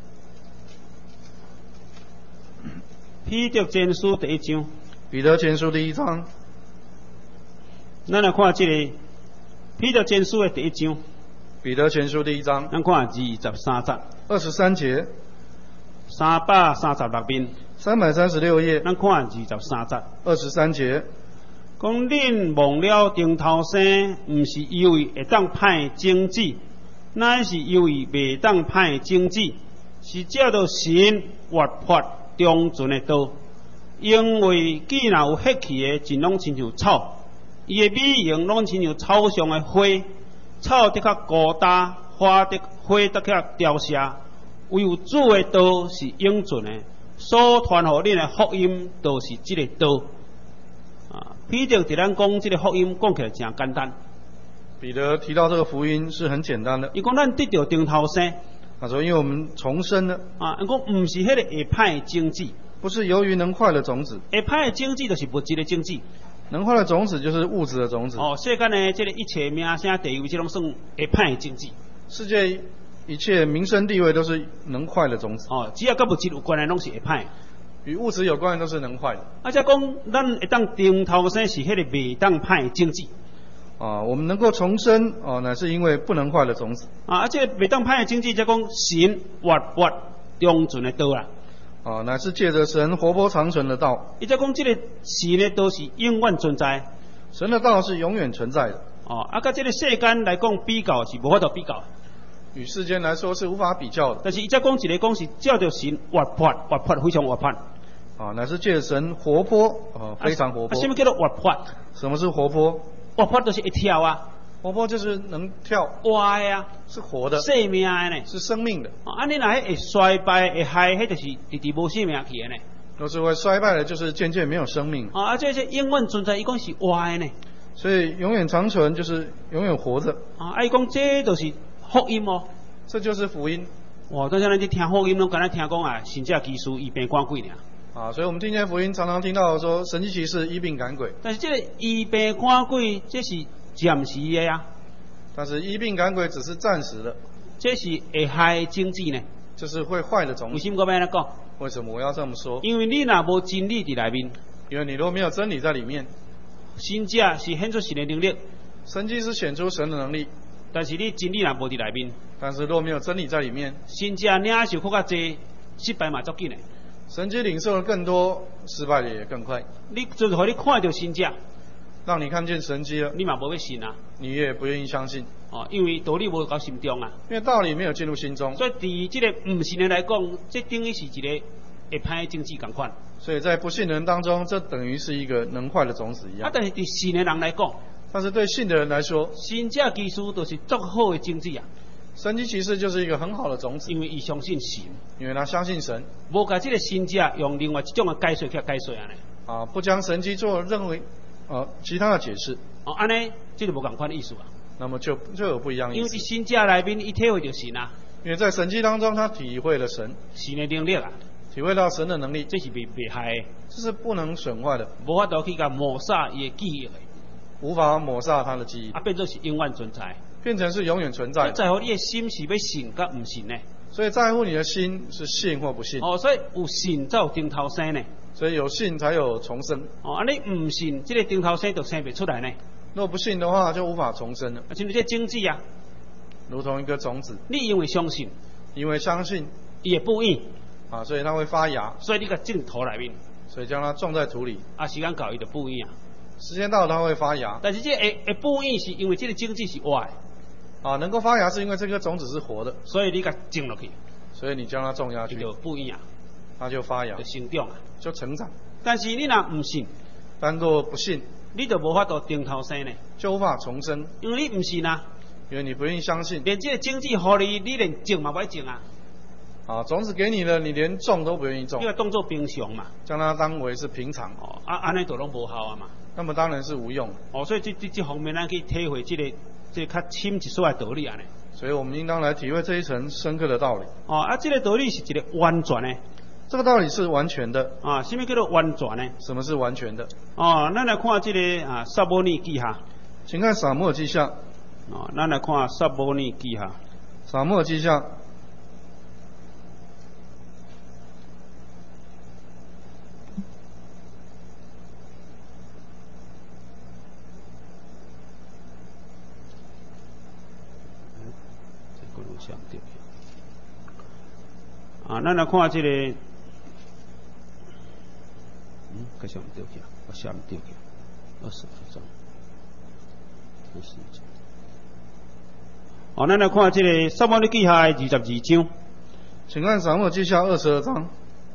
彼得前书第一章。 彼得前书第一章， 咱来看这个彼得前书的第一章。 彼得前书第一章， 咱看二十三节， 二十三节， 三百三十六面。 三百三十六页， 咱看二十三节， 二十三节， 讲恁忘了顶头生，毋是因为会当派经济，乃是因为袂当派经济，是照着神活法中存的道。因为既若有血气的，尽拢亲像草，伊的美形拢亲像草上的花，草得较孤单，花得花得较凋谢。唯有主的道是永存的，所传予恁的福音，就是这个道。啊，彼得伫咱讲这个福音，讲起来真简单。 彼得提到这个福音是很简单的。 伊讲咱得到顶头生， 他说，因为我们重生了， 啊，伊讲毋是迄个会歹的经济， 不是由于能坏的种子， 会歹的经济就是物质的经济。 能坏的种子就是物质的种子。 哦，世间的这个一切名声地位，这拢算会歹的经济。 世界一切名声地位都是能坏的种子。 哦，只要甲物质有关的，拢是会歹。 与物质有关的都是能坏的。 啊，则讲咱会当顶头生是迄个袂当歹的经济。 啊，我们能够重生啊，乃是因为不能坏的种子。 啊，啊，这个袂当歹的经济，则讲神活活中存的道啦。 啊，乃是借着神活泼长存的道。 伊则讲这个神的道是永远存在。 神的道是永远存在的。 哦，啊，甲这个世间来讲比较是无法度比较。 与世间来说是无法比较的。 但是伊则讲一个讲是照着神活泼，活泼非常活泼。 啊，乃是借着神活泼，啊，非常活泼。 啊，什么叫做活泼？ 什么是活泼？ 活泼就是会跳啊， 活泼就是能跳， 活的啊， 是活的， 生命的呢， 是生命的。 啊，安尼若迄会衰败会害，迄就是直直无生命去的呢。 若是会衰败的，就是渐渐没有生命。 啊，啊，这些永远存在，伊讲是活的呢。 所以永远长存就是永远活着。 啊，啊，伊讲这就是福音哦。 这就是福音。 哇，当时咱去听福音，拢敢若听讲啊，神迹奇事医病赶鬼尔。 啊，所以我们听见福音常常听到说神迹奇事医病赶鬼。 但是这个医病赶鬼，这是暂时的呀。 但是医病赶鬼只是暂时的。 这是会害经济呢。 这是会坏的种子。 为什么我要安尼讲？ 为什么我要这么说？ 因为你若无真理伫内面， 因为你若没有真理在里面， 神迹是显出神的能力， 神迹是显出神的能力。 但是你真理若无伫内面， 但是若没有真理在里面， 神迹领受更较济，失败嘛足紧的。 神迹领受的更多，失败的也更快。 你就是互你看到神迹， 让你看见神迹了， 你嘛无要信啊。 你也不愿意相信。 哦，因为道理无到心中啊。 因为道理没有进入心中。 所以伫这个唔信的来讲，这等于是一个会歹的经济共款。 所以在不信的人当中，这等于是一个能坏的种子一样。 啊，但是对信的人来讲， 但是对信的人来说， 神迹奇事都是足好的经济啊。 神迹奇事就是一个很好的种子， 因为伊相信神， 因为他相信神， 无甲这个神迹用另外一种的解释去解释安尼。 啊，不将神迹做任何呃其他的解释。 哦，安尼这就无共款的意思啊。 那么就就有不一样的意思。 因为伫神迹内面，伊体会到神啊。 因为在神迹当中，他体会了神， 神的能力啊， 体会到神的能力， 这是袂袂害的， 这是不能损坏的， 无法度去甲抹杀伊的记忆的， 无法抹杀他的记忆， 啊，变做是永远存在。 变成是永远存在的。 在乎你的心是要信甲唔信呢？ 所以在乎你的心是信或不信。 哦，所以有信才有顶头生呢。 所以有信才有重生。 哦，啊你唔信，这个顶头生就生袂出来呢。 若不信的话，就无法重生了。 啊，像这经济啊， 如同一个种子， 你因为相信， 因为相信伊会补应， 啊，所以它会发芽， 所以你甲种土内面， 所以将它种在土里。 啊，时间到伊就补应啊。 时间到了它会发芽， 但是这会会补应是因为这个种子是活的， 啊，能够发芽是因为这颗种子是活的， 所以你甲种落去， 所以你将它种下去， 就补应啊， 它就发芽， 就成长啊， 就成长。 但是你若唔信， 但若不信， 你就无法度顶头生呢， 就无法重生， 因为你唔信啊， 因为你不愿意相信。 连这个种子互你，你连种嘛不爱种啊， 啊，种子给你了，你连种都不愿意种你，个当作平常嘛， 将它当为是平常， 哦，啊安尼就拢无效啊嘛。 那么当然是无用。 哦，所以这这这方面咱去体会这个这个较深一丝的道理啊呢。 所以我们应当来体会这一层深刻的道理。 哦，啊，这个道理是一个完全的。 这个道理是完全的。 啊，什么叫做完全呢？ 什么是完全的？ 哦，咱来看这个啊，撒母耳记下。 请看撒母耳记下。 哦，咱来看撒母耳记下。 撒母耳记下。 啊，咱来看这个，嗯，可是唔对去，我写唔对去，二十二章，二十一章。哦，咱来看这个撒母耳记下二十二章， 请看撒母耳记下二十二章，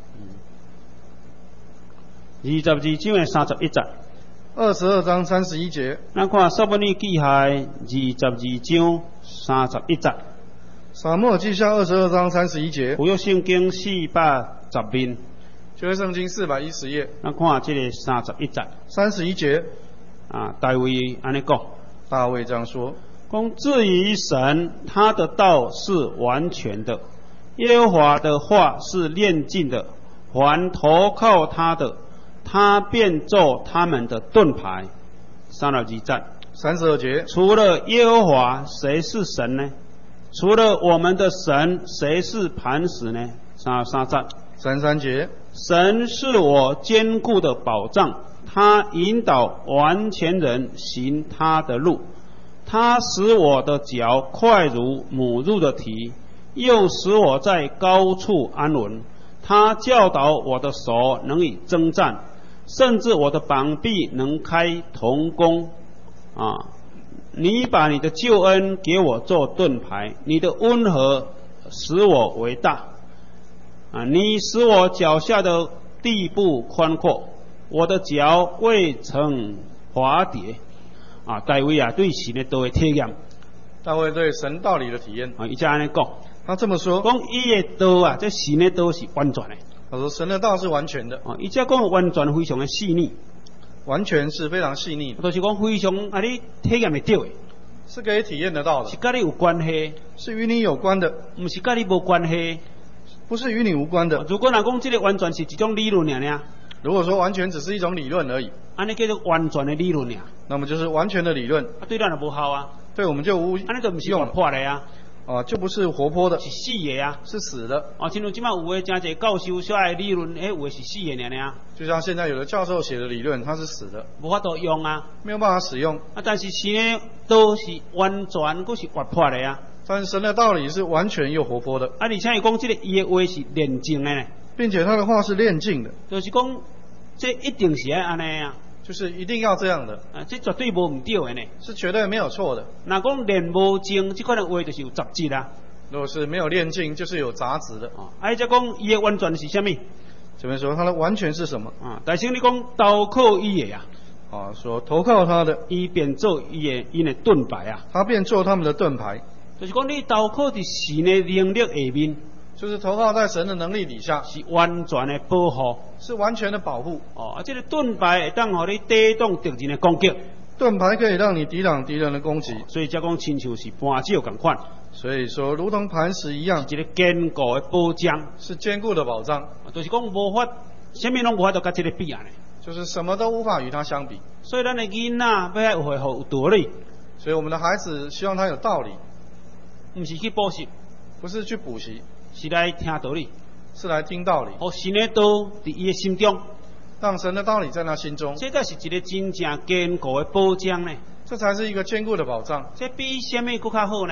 二十二章的三十一节。 二十二章三十一节。 咱看撒母耳记下二十二章三十一节。 撒母耳记下二十二章三十一节。 旧约圣经四百十面。 旧约圣经四百一十页。 咱看这个三十一节。 三十一节。 啊，大卫安尼讲。 大卫这样说。 讲至于神，他的道是完全的，耶和华的话是炼净的，凡投靠他的，他便做他们的盾牌。三十二节。 三十二节。 除了耶和华，谁是神呢？除了我们的神，谁是磐石呢？三十三节。 三十三节。 神是我坚固的保障，他引导完全人行他的路，他使我的脚快如母鹿的蹄，又使我在高处安稳。他教导我的手能以征战，甚至我的膀臂能开铜弓啊！你把你的救恩给我做盾牌，你的温和使我为大啊！你使我脚下的地步宽阔，我的脚未曾滑跌啊！大卫啊，对神的道的体验， 大卫对神道理的体验啊，伊才安尼讲， 他这么说， 讲伊的道啊，这神的道是完全的。 他说神的道是完全的啊，伊才讲完全非常的细腻， 完全是非常细腻的， 就是讲非常啊，你体验得到的。 是可以体验得到的， 是跟你有关系， 是与你有关的， 不是跟你无关系， 不是与你无关的。 如果若讲这个完全是一种理论尔尔， 如果说完全只是一种理论而已， 安尼叫做完全的理论尔， 那么就是完全的理论， 啊，对咱就无效啊， 对我们就无安尼就不是活泼的啊， 啊，就不是活泼的， 是死的啊， 是死的。 哦，亲像即摆有诶真侪教授写的理论，诶，有诶是死的尔尔。 就像现在有的教授写的理论，它是死的， 无法度用啊， 没有办法使用。 啊，但是神的都是完全，佫是活泼的啊。 但是神的道理是完全又活泼的。 啊，而且伊讲这个伊的话是炼净的呢， 并且他的话是炼净的， 就是讲这一定是安尼啊， 就是一定要这样的啊，这绝对无唔对的呢， 是绝对没有错的。 若讲炼无净，这可能话就是有杂质啊。 如果是没有炼净，就是有杂质的。 啊，啊，再讲伊的完全是什么？ 这边说他的完全是什么？ 啊，大圣你讲投靠伊的啊， 啊，说投靠他的， 伊便做伊的伊的盾牌啊， 他便做他们的盾牌。 就是讲你投靠伫神的能力下面， 就是投靠在神的能力底下， 是完全的保护， 是完全的保护。 哦，啊，这个盾牌会当互你抵挡敌人的攻击， 盾牌可以让你抵挡敌人的攻击， 所以才讲亲像是絆石共款。 所以说，如同磐石一样， 是一个坚固的保障， 是坚固的保障。 就是讲无法，什么拢无法度甲这个比啊呢？ 就是什么都无法与它相比。 所以咱的囡仔要有会好有道理。 所以我们的孩子希望他有道理， 不是去补习， 不是去补习， 是来听道理， 是来听道理。 互神的道伫伊的心中， 让神的道理在他心中， 这才是一个真正坚固的保障呢。 这才是一个坚固的保障。 这比什么更较好呢？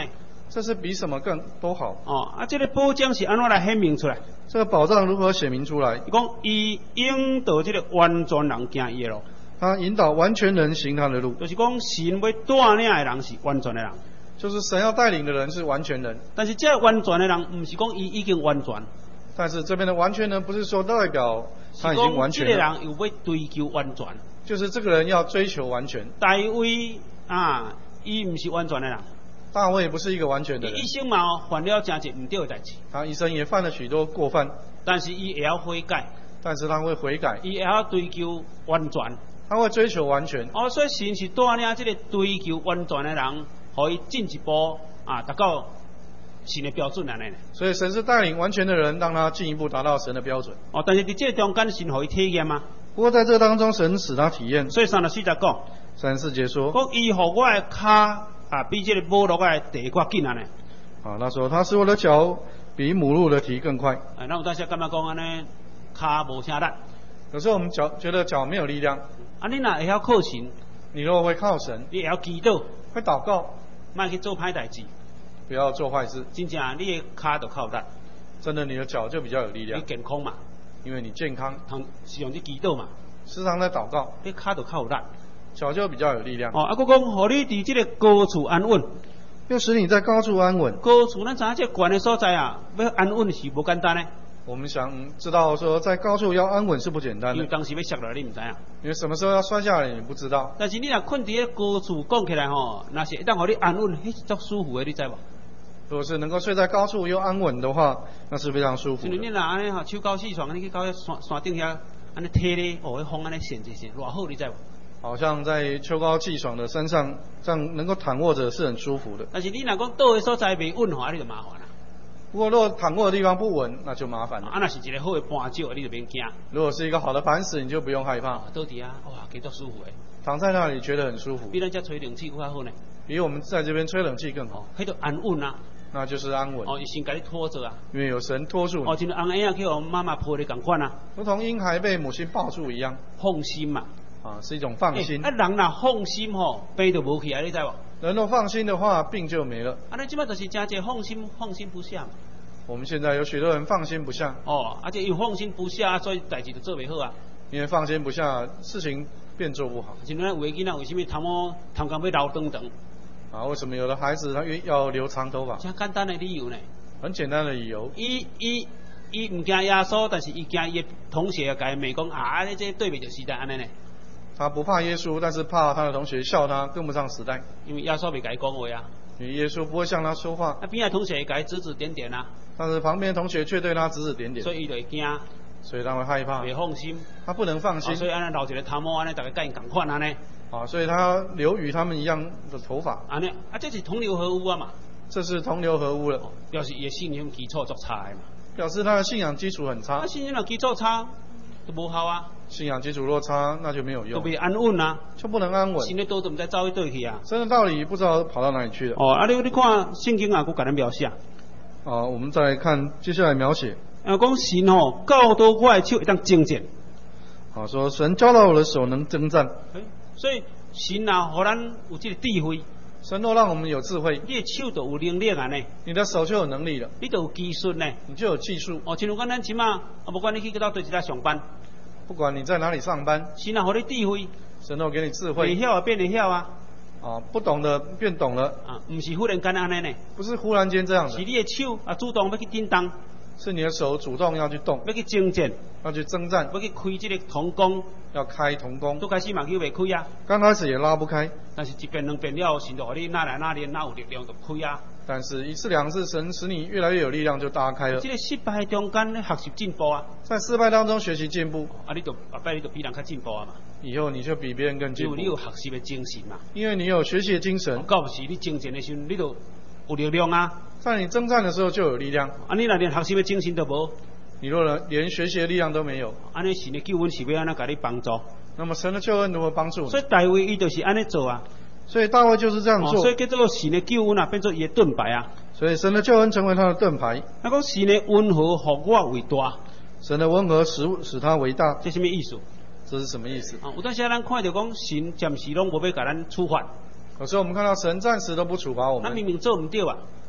这是比什么更都好。 哦，啊，这个保障是安怎来显明出来？ 这个保障如何显明出来？ 伊讲伊引导这个完全人行伊的路。 他引导完全人行他的路， 就是讲神要带领的人是完全的人， 就是神要带领的人是完全人。 但是这完全的人，不是讲伊已经完全。 但是这边的完全人不是说代表他已经完全了。 这个人又要追求完全， 就是这个人要追求完全。 大卫啊，伊不是完全的人。 大卫不是一个完全的人。 伊一生嘛犯了真侪唔对的代志。 他一生也犯了许多过犯。但是伊也要悔改。 但是他会悔改。 伊也要追求完全。 他会追求完全。 哦，所以神是带领这个追求完全的人，可以进一步啊达到神的标准安尼。 所以神是带领完全的人，让他进一步达到神的标准。 哦，但是在这中间，神可以体验吗？ 不过在这当中，神使他体验。 所以三十四节讲， 三十四节说， 讲伊互我的脚啊，比这个母鹿的蹄更紧安尼。 啊，他说他使我的脚比母鹿的蹄更快。 哎，那有当时感觉讲安尼，脚无啥力。 有时候我们脚觉得脚没有力量。 啊，你若会晓靠神， 你如果会靠神， 你也要祈祷， 会祷告， 莫去做歹代志， 不要做坏事。 真正你的脚就靠力， 真的你的脚就比较有力量。 你健康嘛， 因为你健康， 通时常去祈祷嘛， 时常在祷告， 你脚就靠力， 脚就比较有力量。 哦，啊，佮讲，互你伫这个高处安稳， 又使你在高处安稳。 高处咱知影这悬的所在啊，要安稳是无简单的。 我们想知道说，在高处要安稳是不简单的。 因为当时要摔落来，你唔知啊。 因为什么时候要摔下来，你不知道。 但是你若困伫个高处，讲起来吼，那是当互你安稳，迄是足舒服的，你知无？ 如果是能够睡在高处又安稳的话，那是非常舒服的。 所以你若安尼吼，秋高气爽，你去到遐山山顶遐，安尼体咧，哦，迄风安尼扇一扇，偌好，你知无？ 好像在秋高气爽的山上，这样能够躺卧着是很舒服的。 但是你若讲倒的所在袂稳吼，你就麻烦啦。 不过，如果躺卧的地方不稳，那就麻烦了。 啊，那是一个好的磐石，你就免惊。 如果是一个好的磐石，你就不用害怕。 倒伫啊，哇，几多舒服诶！ 躺在那里觉得很舒服。 比咱遮吹冷气更较好呢。 比我们在这边吹冷气更好。 迄就安稳啊。 那就是安稳。 哦，先甲你拖着啊。 因为有神拖住你。 哦，就像婴儿去我妈妈抱你共款啊。 如同婴孩被母亲抱住一样。 放心嘛。 啊，是一种放心。 欸、啊，人若放心吼，病就无去啊，你知无？ 人若放心的话，病就没了。 啊，你即摆就是真侪放心，放心不下。 我们现在有许多人放心不下。 哦，而且又放心不下，所以代志就做袂好啊。 因为放心不下，事情便做不好。 像咱有的囡仔为什么头毛头壳要留长长？ 啊，为什么有的孩子他要留长头发？ 这简单的理由呢？ 很简单的理由。 伊伊伊唔惊耶稣，但是伊惊伊的同学甲伊骂讲啊，你这对袂着时代安尼呢？ 他不怕耶稣，但是怕他的同学笑他跟不上时代。 因为耶稣袂甲伊讲话啊。 因为耶稣不会向他说话。 那边的同学会甲伊指指点点啊。 但是旁边的同学却对他指指点点。 所以伊就会惊。 所以他会害怕。 袂放心。 他不能放心。 哦、所以安尼留一个头毛，安尼大家甲因共款安尼。 啊，所以他留与他们一样的头发。 安尼啊，这是同流合污啊嘛。 这是同流合污了。 哦、表示伊的信仰基础足差的嘛。 表示他的信仰基础很差。 啊，信仰若基础差，就无效啊。 信仰基础若差，那就没有用。 就袂安稳啊。 就不能安稳。 神的道都唔知走去对去啊。 神的道理不知道跑到哪里去了。 哦，啊，你你看圣经啊，佮甲咱描写。 啊，我们再来看接下来描写。 啊，讲神吼教导我的手会当征战。 啊，说神教导我的手能征战。 欸、所以神啊，互咱有这个智慧。 神若让我们有智慧， 你的手就有能力啊呢。 你的手就有能力了。 你就有技术呢。 你就有技术。 哦，像如讲咱即马，啊，不管你去到对一家上班， 不管你在哪里上班， 神啊，互你智慧。 神若给你智慧。 会晓啊，变会晓啊。 啊，不懂的变懂了。 啊，唔是忽然间安尼呢。 不是忽然间这样的。 是你的手啊，主动要去叮当。 是你的手主动要去动。 要去征战。 要去征战。 要去开这个铜弓。 要开铜弓。 都开始嘛叫袂开啊。 刚开始也拉不开。 但是一遍两遍了，神就互你哪来哪练哪有力量就开啊。 但是一次两次，神使你越来越有力量，就打开了。 这个失败中间咧学习进步啊。 在失败当中学习进步。 啊，你就后摆你就比人较进步啊嘛。 以后你就比别人更进步。 因为你有学习的精神嘛。 因为你有学习的精神。 到时你征战的时候，你就有力量啊。 在你征战的时候就有力量。 啊，你若连学习的精神都无， 你若连学习的力量都没有， 安尼神的救恩是要安怎甲你帮助？ 那么神的救恩如何帮助你？ 所以大卫伊就是安尼做啊。 所以大卫就是这样做。 哦、所以叫做神的救恩啊，变做伊的盾牌啊。 所以神的救恩成为他的盾牌。 那讲神的温和，互我为大。 神的温和使使他为大。 这什么意思？ 这是什么意思？ 啊，有当时咱看到讲神暂时拢无要甲咱处罚。 有时候我们看到神暂时都不处罚我们。 咱明明做唔对啊。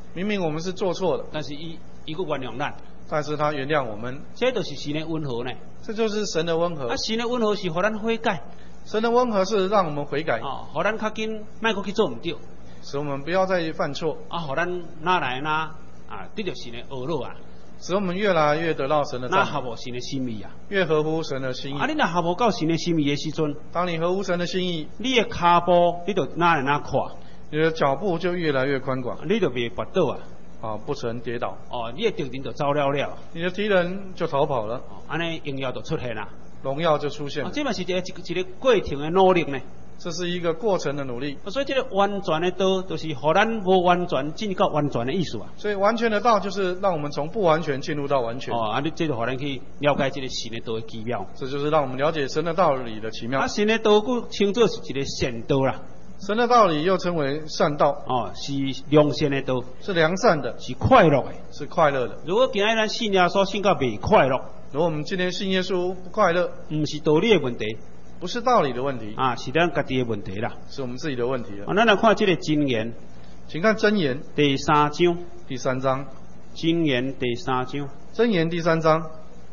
明明我们是做错的， 但是伊伊个原谅咱， 但是他原谅我们， 这就是神的温和呢。 这就是神的温和。 啊，神的温和是互咱悔改， 神的温和是让我们悔改， 哦，互咱较紧，莫搁去做唔对， 使我们不要再犯错， 啊，互咱哪来哪啊得到神的恶乐啊， 使我们越来越得到神的那赞美， 合乎神的心意啊。 越合乎神的心意。 啊，你若合乎到神的心意的时阵， 当你合乎神的心意， 你的骹步你就哪来哪跨， 你的脚步就越来越宽广， 你就袂跌倒啊。 啊，不曾跌倒， 哦，你的敌人就走了了， 你的敌人就逃跑了， 哦，安尼荣耀就出现啦。 荣耀就出现啊， 了。 这嘛是一个一个一个过程的努力呢。 这是一个过程的努力， 所以这个完全的道，就是互咱无完全进到完全的意思啊。 所以完全的道就是让我们从不完全进入到完全。 哦，啊，你这就互咱去了解这个神的道的奇妙。 这就是让我们了解神的道理的奇妙。 啊，神的道佫称作是一个善道啦。 神的道理又称为善道， 哦，是良善的道， 是良善的， 是快乐的。 是快乐的。 如果今日咱信耶稣信到袂快乐， 如果我们今天信耶稣不快乐， 唔是道理的问题， 不是道理的问题， 啊，是咱家己的问题啦。 是我们自己的问题了。 啊，咱来看这个箴言， 请看箴言第三章， 第三章， 箴言第三章， 箴言第三章，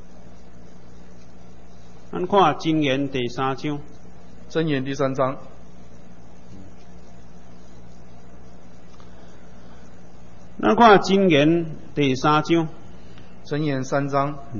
咱看箴言第三章， 箴言第三章， 咱看箴言第三章， 箴言三章， 嗯，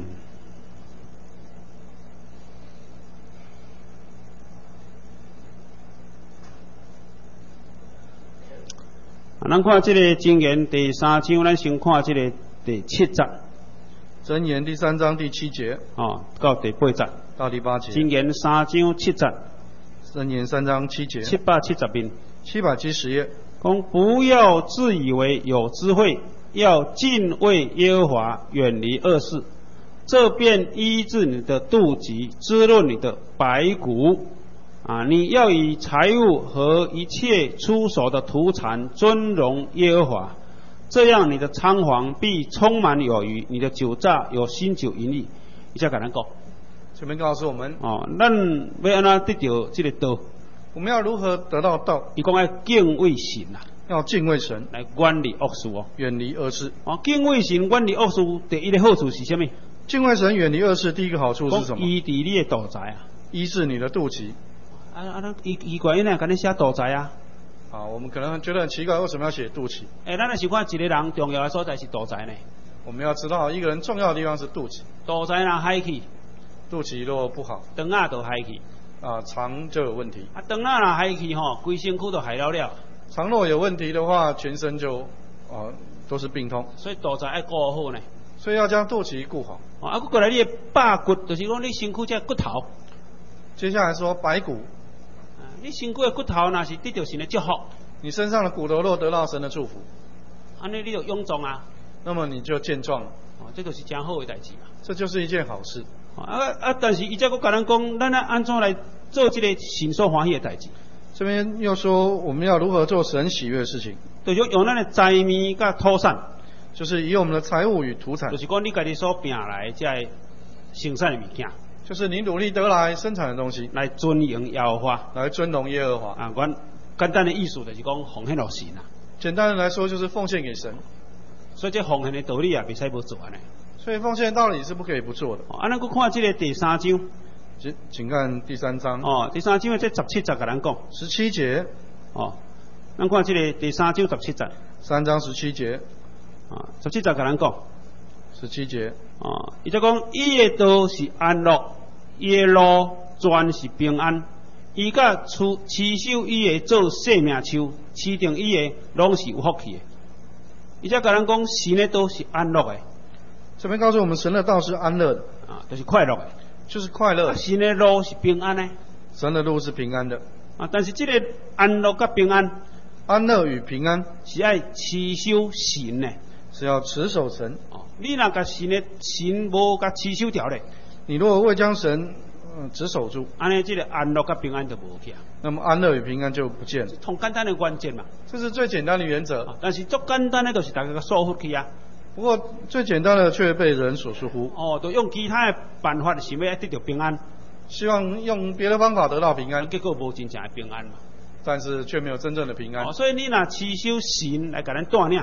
啊，咱看这个箴言第三章，咱先看这个第七节， 箴言第三章第七节哦，到第八节， 到第八节， 箴言三章七节， 箴言三章七节， 七百七十遍。 七百七十页。 讲不要自以为有智慧，要敬畏耶和华，远离恶事，这便医治你的肚脐，滋润你的白骨。啊，你要以财物和一切出手的土产尊荣耶和华，这样你的仓房必充满有余，你的酒榨有新酒盈利。伊才甲咱讲， 这边告诉我们， 哦，咱要安怎得到这个道？ 我们要如何得到道？ 伊讲要敬畏神啊， 要敬畏神， 来远离恶事哦。 远离恶事。 哦，敬畏神远离恶事，第一个好处是什么？ 敬畏神，远离恶事，第一个好处是什么？ 医治你的肚脐啊！ 医治你的肚脐。 啊啊，咱医医管院呢，甲你写肚脐啊。 啊，我们可能觉得很奇怪，为什么要写肚脐？ 诶、欸，咱若是看一个人重要的所在是肚脐呢。 我们要知道，一个人重要的地方是肚脐。 肚脐若害去， 肚脐若不好， 肠仔就害去。 啊，肠就有问题。 啊，肠仔若害去吼，规身躯都害了了。 肠若有问题的话，全身就啊都是病痛。 所以肚脐要顾好呢。 所以要将肚脐顾好。 哦，啊，佮过来你的百骨，就是讲你身躯这骨头。 接下来说白骨。 啊，你身躯的骨头若是得到神的祝福， 你身上的骨头若得到神的祝福， 安尼你就勇壮啊。 那么你就健壮了。 哦，这就是真好的代志嘛。 这就是一件好事。 啊啊！但是伊再佮甲咱讲，咱要安怎来做这个神所欢喜的代志？ 这边又说我们要如何做神喜悦的事情， 就是用咱的财物甲土产， 就是以我们的财物与土产， 就是讲你家己所拼来这生产的物件， 就是你努力得来生产的东西， 来尊荣耶和华， 来尊荣耶和华。 啊，阮简单的意思就是讲奉献落神啊。 简单的来说，就是奉献给神。 所以这奉献的道理啊，袂使无做安尼。 所以奉献道理是不可以不做的。 哦，啊，咱佮看这个第三章， 请请看第三章。 哦，第三章的这十七节甲咱讲。 十七节。 哦，咱看这个第三章十七节。 三章十七节。 啊，十七节甲咱讲。 十七节。 哦，伊就讲伊的道是安乐，伊的路全是平安。伊甲持持守伊的做生命树，持定伊的拢是有福气的。伊才甲咱讲神的道是安乐的。 这边告诉我们，神的道是安乐的， 啊，就是快乐的， 就是快乐。 啊，神的路是平安的， 神的路是平安的。 啊，但是这个安乐甲平安， 安乐与平安是爱持守神的， 是要持守神。 哦，你若甲神的神无甲持守掉咧， 你如果未将神嗯持守住， 安尼这个安乐甲平安就无去啊。 那么安乐与平安就不见了。 同简单的关键嘛， 这是最简单的原则。 啊，但是足简单的就是大家个疏忽去啊。 不过最简单的却被人所疏忽。 哦，都用其他的办法想要得到平安， 希望用别的方法得到平安， 结果无真正的平安嘛。 但是却没有真正的平安。 哦，所以你若持守神来甲咱带领，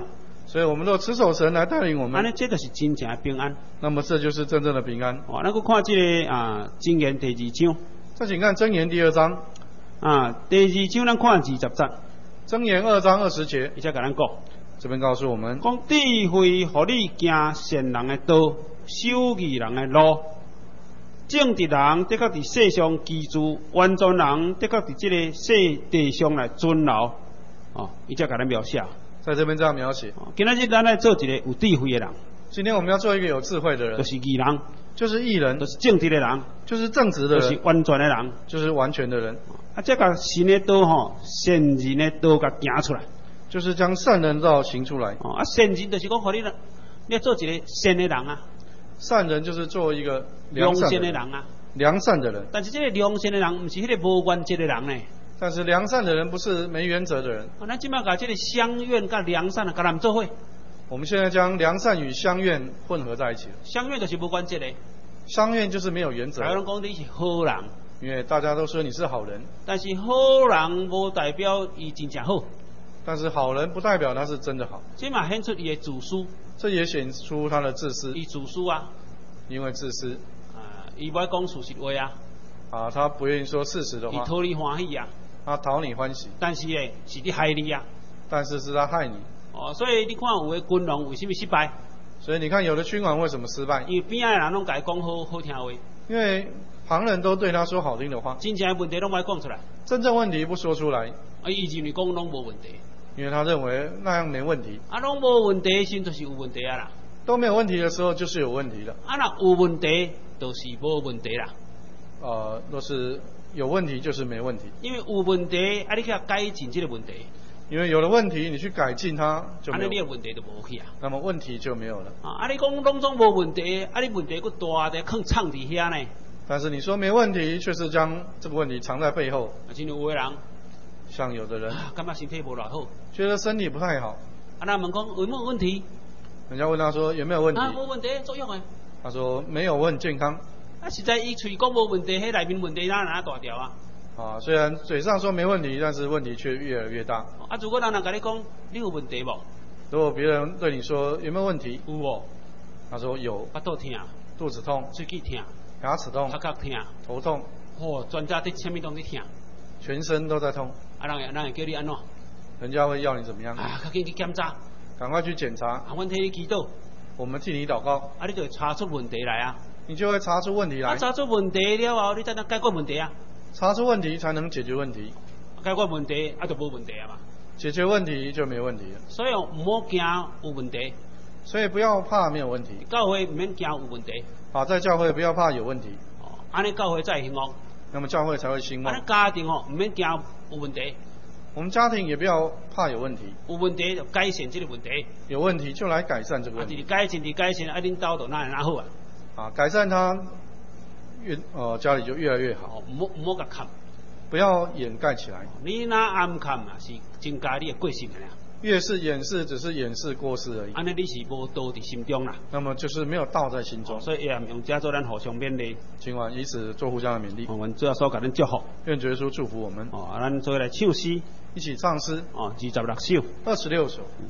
所以我们若持守神来带领我们， 安尼这就是真正的平安。 那么这就是真正的平安。 哦，咱去看这个啊，箴言第二章。 再请看箴言第二章。 啊，第二章咱看二十节。 箴言二章二十节， 伊才甲咱讲， 这边告诉我们， 讲智慧，互你行善人的道，守义人的路。正直人的确伫世上居住，完全人的确伫这个世地上来尊老。哦，伊才甲咱描写。 在这边这样描写。 今仔日咱来做一个有智慧的人。 今天我们要做一个有智慧的人， 就是义人， 就是义人， 就是正直的人， 就是正直的人， 就是完全的人， 就是完全的人。 啊，这个神的道吼，善人的道甲行出来， 就是将善人道行出来。 哦，啊，善人就是讲，互你你要做一个善的人啊。 善人就是做一个良善善的人啊， 良善的人。 但是这个良善的人，不是迄个无原则的人呢。 但是良善的人不是没原则的人。 啊，咱即摆甲这个相怨甲良善啊，甲咱做伙。 我们现在将良善与相怨混合在一起了。 相怨就是无原则的。 相怨就是没有原则。 大家拢讲你是好人， 因为大家都说你是好人。 但是好人无代表伊真正好。 但是好人不代表他是真的好。 这嘛显出伊的自私。 这也显出他的自私。 伊自私啊。 因为自私。 啊，伊不爱讲事实话啊。 啊，他不愿意说事实的话。 伊讨你欢喜啊。 他讨你欢喜。 但是呢，是你害你啊。 但是是他害你。 哦，所以你看有的君王为什么失败？ 所以你看有的君王为什么失败？ 因为边仔的人拢甲伊讲好好听话。 因为旁人都对他说好听的话。 真正的问题拢不爱讲出来。 真正问题不说出来。 啊，伊认为讲拢无问题。 因为他认为那样没问题。 啊，拢无问题的时就是有问题啊啦。 都没有问题的时候就是有问题的。 啊，那有问题就是无问题啦。 呃，若是有问题就是没问题。 因为有问题，啊，你去改进这个问题。 因为有了问题，你去改进它就没有。 啊，你的问题就无去啊。 那么问题就没有了。 啊，你讲拢总无问题，啊，你问题佫大的，囥藏伫遐呢。 但是你说没问题，却是将这个问题藏在背后。 啊，真有的人， 像有的人， 感觉身体无偌好， 觉得身体不太好。 啊，那问讲有没有问题？ 人家问他说有没有问题？ 啊，无问题，作用的。 他说没有，我很健康。 啊，实在伊嘴讲无问题，迄内面问题哪哪大条啊？ 啊，虽然嘴上说没问题，但是问题却越来越大。 啊，如果人人甲你讲你有问题无？ 如果别人对你说有没有问题？ 有无？ 他说有。 腹肚痛， 肚子痛， 喙齿痛， 牙齿痛， 头壳痛， 头痛。 哦，专家对什么东西痛？ 全身都在痛。 啊，人人会叫你安怎？ 人家会要你怎么样？ 啊，赶紧去检查。 赶快去检查。 啊，阮替你祈祷。 我们替你祷告。 啊，你就会查出问题来啊。 你就会查出问题来。 啊，查出问题了后，你才能解决问题啊。 查出问题才能解决问题。 解决问题啊，就无问题啊嘛。 解决问题就没问题了。 所以唔好惊有问题。 所以不要怕没有问题。 教会唔免惊有问题。 好，在教会不要怕有问题。 哦，安尼教会才会兴旺。 那么教会才会兴旺。 安尼家庭哦，唔免惊有问题。 我们家庭也不要怕有问题。 有问题就改善这个问题。 有问题就来改善这个问题。 啊，改善，你改善，啊，恁兜就哪哪好啊？ 啊，改善它，越呃家里就越来越好。 唔好唔好甲看。 不要掩盖起来。 你那暗看嘛，是增加你的过失的啦。 越是掩饰，只是掩饰过失而已。 安尼你是无道伫心中啦。 那么就是没有道在心中。 哦、所以也用这做咱互相勉励。 今晚以此做互相的勉励。 我们最后所甲咱祝福。 愿主耶稣祝福我们。 哦，咱做来唱诗， 一起唱诗。 哦，二十六首。 二十六首。嗯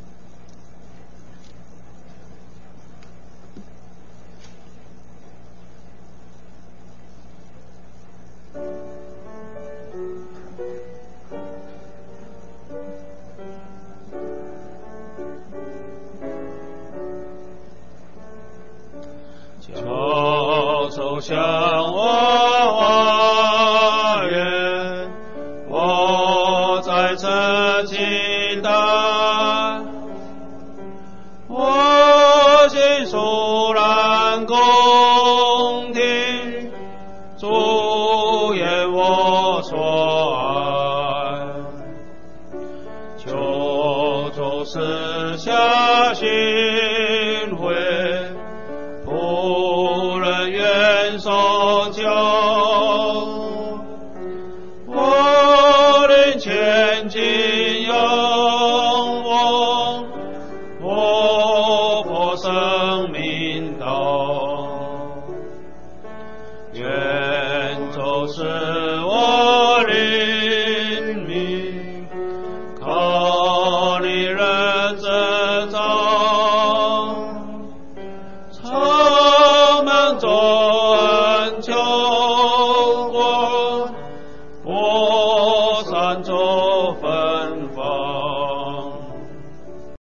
走向我花园，我在此期待，我心肃然恭听，主言我所爱，求主赐下心慧。手救，我灵前进仰望，我破生命道，愿主使我灵命，靠你人自造。 火山中